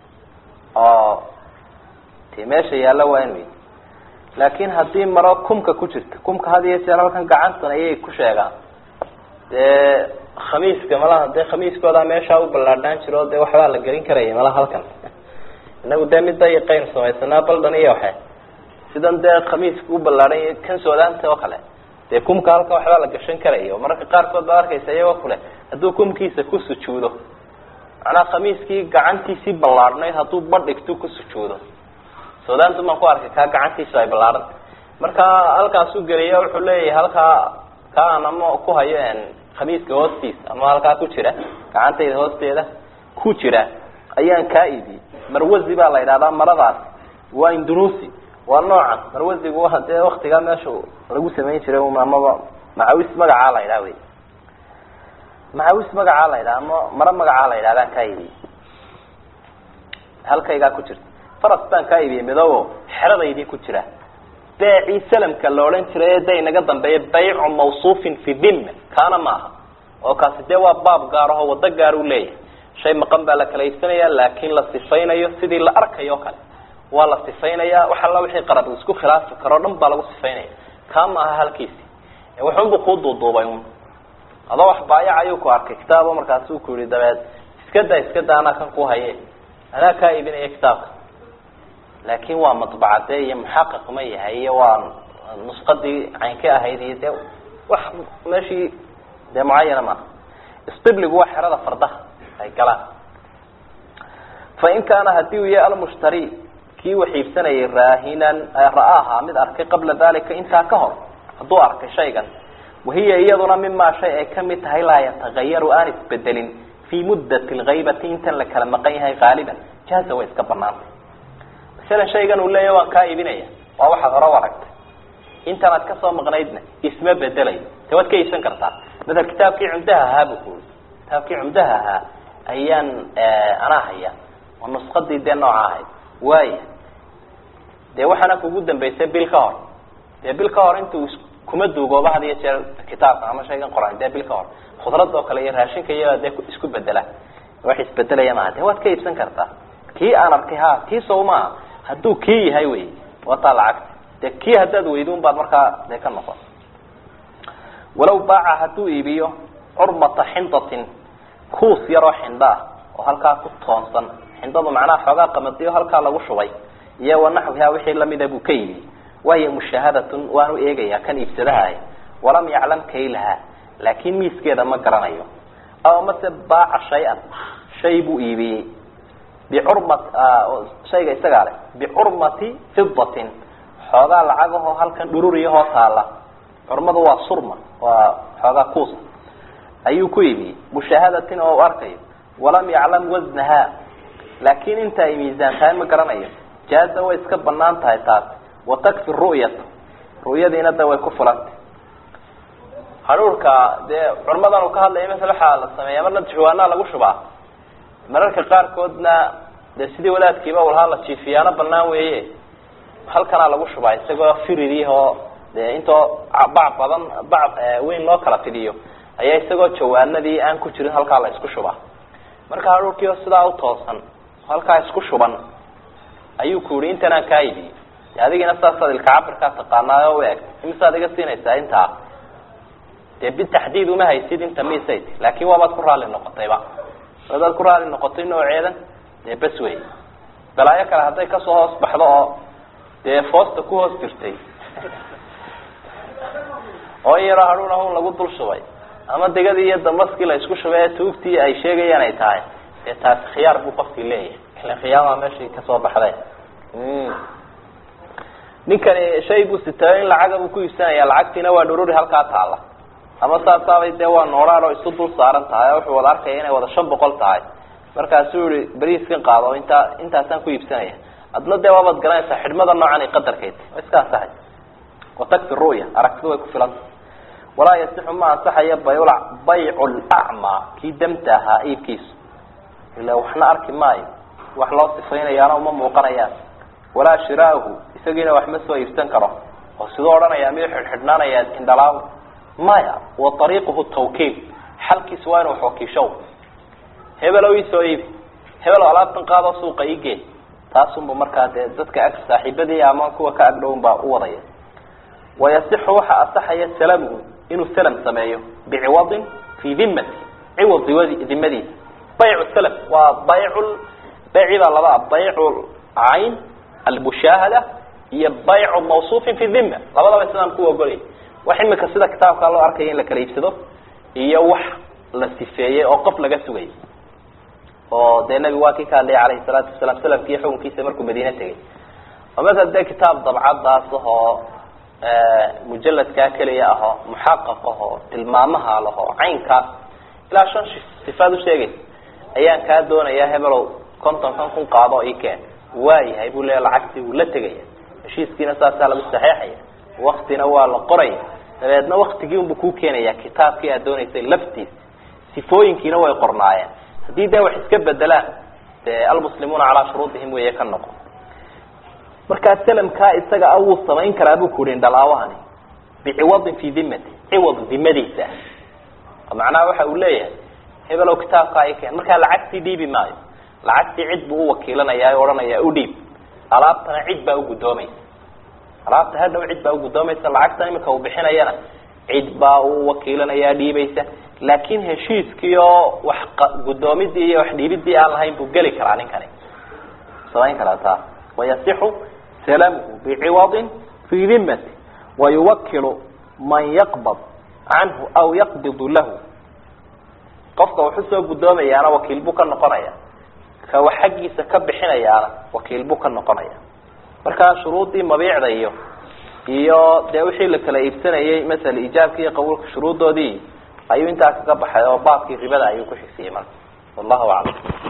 oo ti meesha yaalla waa inuu yahy laakin haddii maro kumka ku jirta kumka had iyo jeer halkan gacantan ayay ku sheegaan dee khamiiska malaha dee khamiiskoodaa meeshaa u ballaadhaan jiro dee waxbaa la gelin karaya malaha halkan inagu dee midda yaqayn samaysanaa baldan iyo waxe sidan dee khamiiska u ballaadhan kan soodaanta oo kale dee kumka halkan waxbaa la gashan karaya mararka qaarkood baad arkaysa iyagoo kule hadduu kumkiisa ku sujuudo macnaha khamiiskii gacantiisii ballaadhnayd hadduu badhigtu ku sujuudo soodaantu maan ku arkay kaa gacantiisu ay ballaadhan marka halkaasu geliya wuxuu leeyahay halkaa kaan ama ku hayo khamiiska hoostiisa ama halkaa ku jira gacantayda hoosteeda ku jira ayaan kaa iibiyey marwazi baa la yidhahdaa maradaas waa indunusi waa noocan marwazigu waa dee waktigaa meesha lagu samayn jiray amaba macawis magacaa la yidhaha wey macawis magacaa la yidhaha ama maro magacaa la yidhahdaan kaa iibiyey halkaygaa ku jirta faras baan kaa iibiyey midobo xeradaydii ku jira beecii salamka la odhan jiray ee da inaga dambeeya baycu mawsuufin fi dhimma kaana maaha oo kaasi dee waa baab gaar aho waddo gaar u leeyahay shay maqan baa la kala iibsanaya laakin la sifaynayo sidii la arkayo o kale waa la sifaynaya wax alla wixii qarab isku khilaafi karo o dhan baa lagu sifaynaya kaa maaha halkiisi waxunbu kuu duuduubay un adoo wax baayac ayuu ku arkay kitaabo markaasuu ku yihi dabeed iska da iska da anaa kan ku haye anaa kaa iibinaya kitaabka laakin waa madbacade iyo muxaqiq ma yahay iyo waa nusqadii caynka ahayd iyo dee wax meeshii dee mucayana maaha isdibligu waa xerada fardaha ay galaan fain kaana hadii uu yahay almushtari kii wax iibsanayay raahinan ra'aaha mid arkay qabla dalika intaa ka hor hadduu arkay shaygan wahiya iyaduna mimaa shay ay kamid tahay laa yatagayaru aan isbedelin fii muddati lgaybati intan la kala maqan yahay haaliban jaaza way iska banaantay masalan shaygan uu leeyahy waan kaa iibinaya waa waxaad hore u aragtay intan aad kasoo maqnaydna isma bedelayo de waad ka iibsan kartaa maala kitaabkii cumdaha ahaa bu kuuri kitaabkii cumdaha ahaa ayaan anaa haya oo nusqadii dee nooca ahayd waaya dee waxaana kugu dambaysay bil ka hor dee bil ka hor intuu kuma duugooba had iyo jeer kitaabka ama shaygan qoran dee bil ka hor khudrad oo kale iyo raashinka iyaga dee isku bedela wax isbedelaya maaha de waad ka iibsan kartaa kii aan arkay ha kii sow maaha hadduu kii yahay wey wataa lacagta dee kii haddaad weydo un baad markaa dee ka noqon walaw baaca hadduu iibiyo curmata xindatin kuus yaroo xindha ah oo halkaa ku toonsan xindadu macnaha xoogaa qamadiyo halkaa lagu shubay iyo wanaxwiha wixii lamida buu ka iibiyey wahiya mushaahadatun waanu eegayaa kan iibsadaha ah walam yaclam kaylaha laakin miiskeeda ma garanayo aw mase baaca shay-an shay buu iibiyey bicurmat shayga isagaa leh bicurmati fidatin xoogaa lacagahoo halkan dhururiyahoo taala curmadu waa surma waa xoogaa kuusa ayuu ku iibiyey mushaahadatin oo u arkayo walam yaclam wasnaha laakiin inta ay miisaan tahay ma garanayo jaaza way iska banaan tahay taas watakfi ru'yata ru'yadiina da way ku fulantay haruurka dee culmadan uu ka hadlaya masala waxaa la sameeyaa marna jawaanaa lagu shubaa mararka qaarkoodna dee sidii wadaadkiiba ulahaa la jiifiyaana banaan weeye halkanaa lagu shubaa isagoo firidii oo dee intoo bac badan bac weyn loo kala fidiyo ayaa isagoo jawaanadii aan ku jirin halkaa la isku shubaa marka haruurkiio sidaa utoosan halkaa isku shuban ayuu ku yihi intan aan kaa idiyo de adigina saasaad ilka cabirkaa taqaanaayo u eegtay imisaad iga siinaysaa intaa dee bitaxdiid uma haysid inta misayt laakin waabaad ku raali noqotayba adaad ku raali noqotay nooceedan dee bas wey balaayo kale hadday kasoo hoos baxdo oo dee foosta ku hoos jirtay oo yaroo hadhuun ahun lagu dul shubay ama degadii iyo damaskii la isku shubay ee tuugtii ay sheegayaan ay tahay dee taasi khiyaar buu qofkii leeyahay ila khiyaama meeshii kasoo baxday ninkani shay buu sitaayo in lacaga buu ku iibsanaya lacagtiina waa dhururi halkaa taala ama saasaabay dee waa noolaar oo isu dul saaran tahay wuxuu wada arkaya inay wada shan boqol tahay markaasuu yihi beriiskan qaado intaa intaasaan ku iibsanaya adna dee waabaad garanaysaa xidhmada noocan ay qadarkeyd iska ansaxay watakfi ru'ya aragtidu way ku filanta walaa yasixu ma ansaxaya bayl baycu lacmaa kii damta ahaa iibkiisu ila waxna arki maayo wax loo sifaynayaana uma muuqanayaan walaa shiraahu isagiina wax ma soo iibsan karo oo sidoo odhanaya miyuu xidhxidhnaanaya indhalaaw maya wa ariiquhu tawkiil xalkiisu waa inu wax wakiishow hebelow isoo iibi hebel alaabtan qaado suuqa igee taasunba markaa dee dadka ag saaxiibadii ama kuwa ka agdhown baa u wadaya wayasixu waxa asaxaya salamuhu inuu salam sameeyo biciwadin fii dimati ciwad dimadiisa baycu salam waa baycu bayci baa laba baycu cayn almushaahada iyo baycu mawsuufin fi dhima labadaba sidaan ku ogolay wax imika sida kitaabka loo arkaya in la kala iibsado iyo wax la sifeeyey oo qof laga sugay oo dee nabigu waa kii ka hadlayay calayhi salaatu wasalaam salafkii xukunkiisa markuu madiine tegay oo masala dee kitaab dabcadaas ahoo mujaladkaa keliya ahoo muxaqaq ahoo tilmaamaha lahoo caynkaas ilaa shan sifaad usheegaysa ayaan kaa doonayaa hebelow konton kan kun qaado o ikeen waayahay buu leeya lacagtii wuu la tegaya heshiiskiina saasaa lagu saxeexaya waktina waa la qoraya dabeedna waktigii unbu kuu keenaya kitaabkii aad doonaysay laftiisa sifooyinkiina way qornaayeen haddii dee wax iska bedelaan dee almuslimuuna calaa shuruudihim weeye ka noqon markaa salamkaa isaga a wuu samayn karaa buu ku yihi indhalaawahani biciwadin fii dimati ciwad dimadiisa macnaha waxa uu leeyahay hebelow kitaabkaa ikeen markaa lacagtii dhiibi maayo lacagtii cid buu uwakiilanaya o odhanaya u dhiib alaabtana cid baa ugudoomaysa alaabta hadhow cid baa ugudoomaysa lacagtan imika uu bixinayana cid baa u wakiilanaya dhiibaysa laakin heshiiskii oo wax gudoomidii iyo wax dhiibidii aan lahayn buu geli karaa ninkani samayn karaa taa wayasixu salamuhu biciwadin fii dimati wayuwakilu man yaqbad canhu aw yaqbidu lahu qofka wuxuu soo gudoomayaana wakiil buu ka noqonaya ka wax xaggiisa ka bixinayaana wakiil buu ka noqonaya markaa shuruudii mabiicda iyo iyo dee wixii la kala iibsanayay masala ijaabka iyo qabuulka shuruudoodii ayuu intaa kaga baxay oo baabkii ribada ayuu ku xigsiiyey marka wallahu aclam